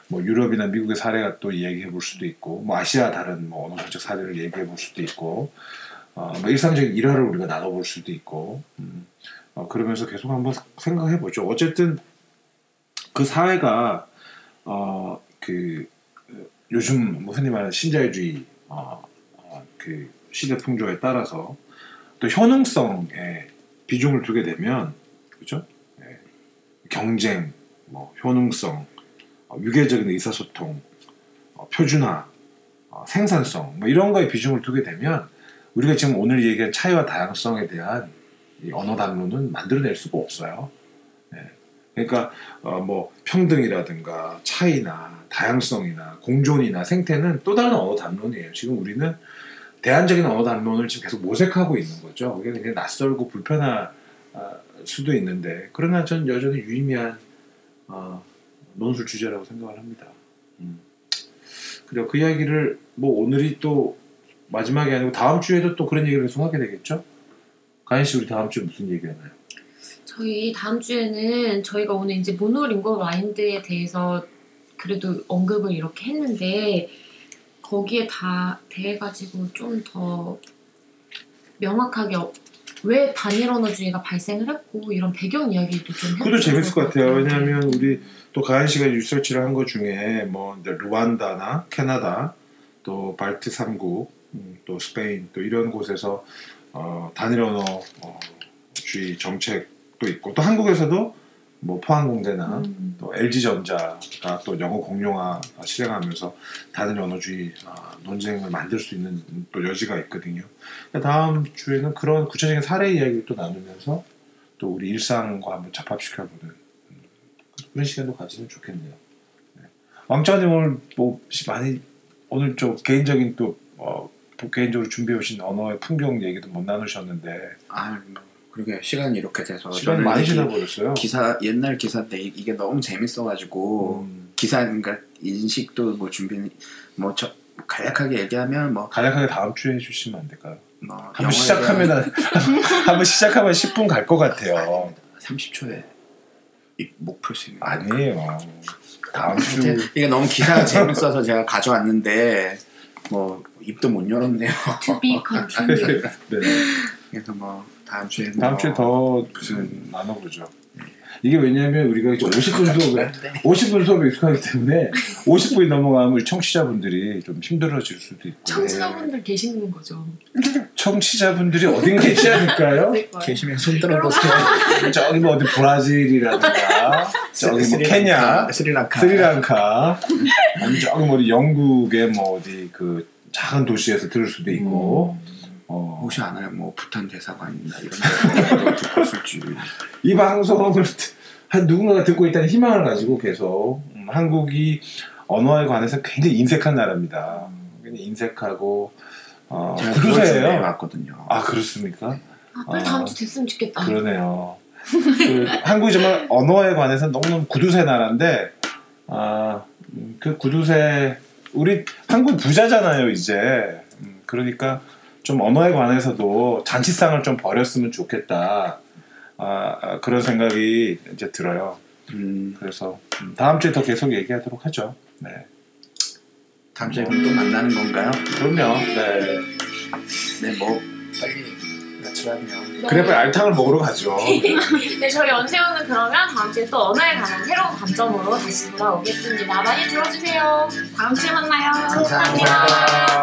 뭐 유럽이나 미국의 사례가 또 얘기해 볼 수도 있고, 뭐 아시아 다른 뭐 언어 정책 사례를 얘기해 볼 수도 있고, 어, 뭐 일상적인 일화를 우리가 나눠볼 수도 있고, 음, 어, 그러면서 계속 한번 생각해 보죠. 어쨌든 그 사회가 어, 그 요즘 뭐 흔히 말하는 신자유주의 어, 어, 그 시대 풍조에 따라서 또 효능성에 비중을 두게 되면, 그죠? 예, 경쟁, 뭐 효능성, 어, 유계적인 의사소통, 어, 표준화, 어, 생산성, 뭐 이런 거에 비중을 두게 되면 우리가 지금 오늘 얘기한 차이와 다양성에 대한 이 언어 담론은 만들어낼 수가 없어요. 예. 그러니까 어, 뭐 평등이라든가 차이나 다양성이나 공존이나 생태는 또 다른 언어 담론이에요. 지금 우리는 대안적인 언어 담론을 지금 계속 모색하고 있는 거죠. 그게 굉장히 낯설고 불편할 수도 있는데, 그러나 전 여전히 유의미한 어, 논술 주제라고 생각을 합니다. 음. 그리고 그 이야기를 뭐 오늘이 또 마지막이 아니고 다음 주에도 또 그런 얘기를 계속 하게 되겠죠? 가인 씨, 우리 다음 주에 무슨 얘기 하나요?
저희 다음 주에는 저희가 오늘 이제 모노링고 마인드에 대해서 그래도 언급을 이렇게 했는데, 거기에 다 대해가지고 좀 더 명확하게 왜 단일 언어주의가 발생을 했고 이런 배경 이야기도 좀 해보고
그것도 재밌을 것 같아요.
같아요.
왜냐하면 우리 또 가인 씨가 리서치를 한 것 중에 뭐 루안다나 캐나다, 또 발트 삼 국, 음, 또 스페인, 또 이런 곳에서 어, 단일 언어주의 정책도 있고, 또 한국에서도 뭐 포항공대나
음.
또 엘지전자가 또 영어 공용화 실행하면서 단일 언어주의 논쟁을 만들 수 있는 또 여지가 있거든요. 다음 주에는 그런 구체적인 사례 이야기를 또 나누면서 또 우리 일상과 한번 접합시켜보는 그런 시간도 가지면 좋겠네요. 네. 왕자님 오늘 뭐 많이 오늘 좀 개인적인 또 어, 개인적으로 준비해 오신 언어의 풍경 얘기도 못 나누셨는데.
아, 뭐 그러게 시간이 이렇게 돼서
시간이 많이 지나버렸어요.
기사 옛날 기사인데 이게 너무 재밌어가지고
음.
기사 그러니까 인식도 뭐 준비 뭐저 간략하게 얘기하면 뭐
간략하게 다음 주에 해주시면 안 될까요?
뭐
한번 시작하면 한번 시작하면 십 분 갈 것 같아요.
삼십 초에 이 목표 수행
아니에요. 다음 주
이게 너무 기사가 재밌어서 제가 가져왔는데 뭐 입도 못 열었네요.
To be continued.
네.
그래서 뭐 다음 주에
다음
뭐
주에 더 무슨 나눠보죠. 이게 왜냐하면 우리가 이제 오십 분 수업에 오십 분 수업에 익숙하기 때문에 오십 분이 넘어가면 우리 청취자분들이 좀 힘들어질 수도 있고.
청취자분들 계시는 거죠.
청취자분들이 어딘 계시지 않을까요?
계시면 손 들어보세요.
저기 뭐 어디 브라질이라든가 저기 뭐 케냐,
스리랑카,
스리랑카, 아니 저기 뭐 어디 영국의 뭐 어디 그 작은 도시에서 들을 수도 있고.
음.
어.
혹시 아나요? 뭐 부탄 대사관이나 이런 데 듣고 있을지.
이 방송을 한 누군가가 듣고 있다는 희망을 가지고 계속 음, 한국이 언어에 관해서 굉장히 인색한 나라입니다. 굉장히 인색하고 어, 구두쇠예요.
왔거든요.
아 그렇습니까?
아, 빨리 다음 주 됐으면 좋겠다.
그러네요. 그, 한국이 정말 언어에 관해서 너무너무 구두쇠 나라인데, 아, 음, 그 구두쇠 우리 한국 부자잖아요 이제. 음, 그러니까 좀 언어에 관해서도 잔치상을 좀 버렸으면 좋겠다. 아, 그런 생각이 이제 들어요.
음,
그래서 다음 주에 더 계속 얘기하도록 하죠. 네.
다음 주에 또 만나는 건가요?
그럼요. 네.
네, 뭐 빨리 나치라네요.
그래 빨리 알탕을 먹으러 가죠.
네, 저희 언제오는 그러면 다음 주에 또 언어에 관한 새로운 관점으로 다시 돌아오겠습니다. 많이 들어주세요. 다음 주에 만나요.
감사합니다.
감사합니다.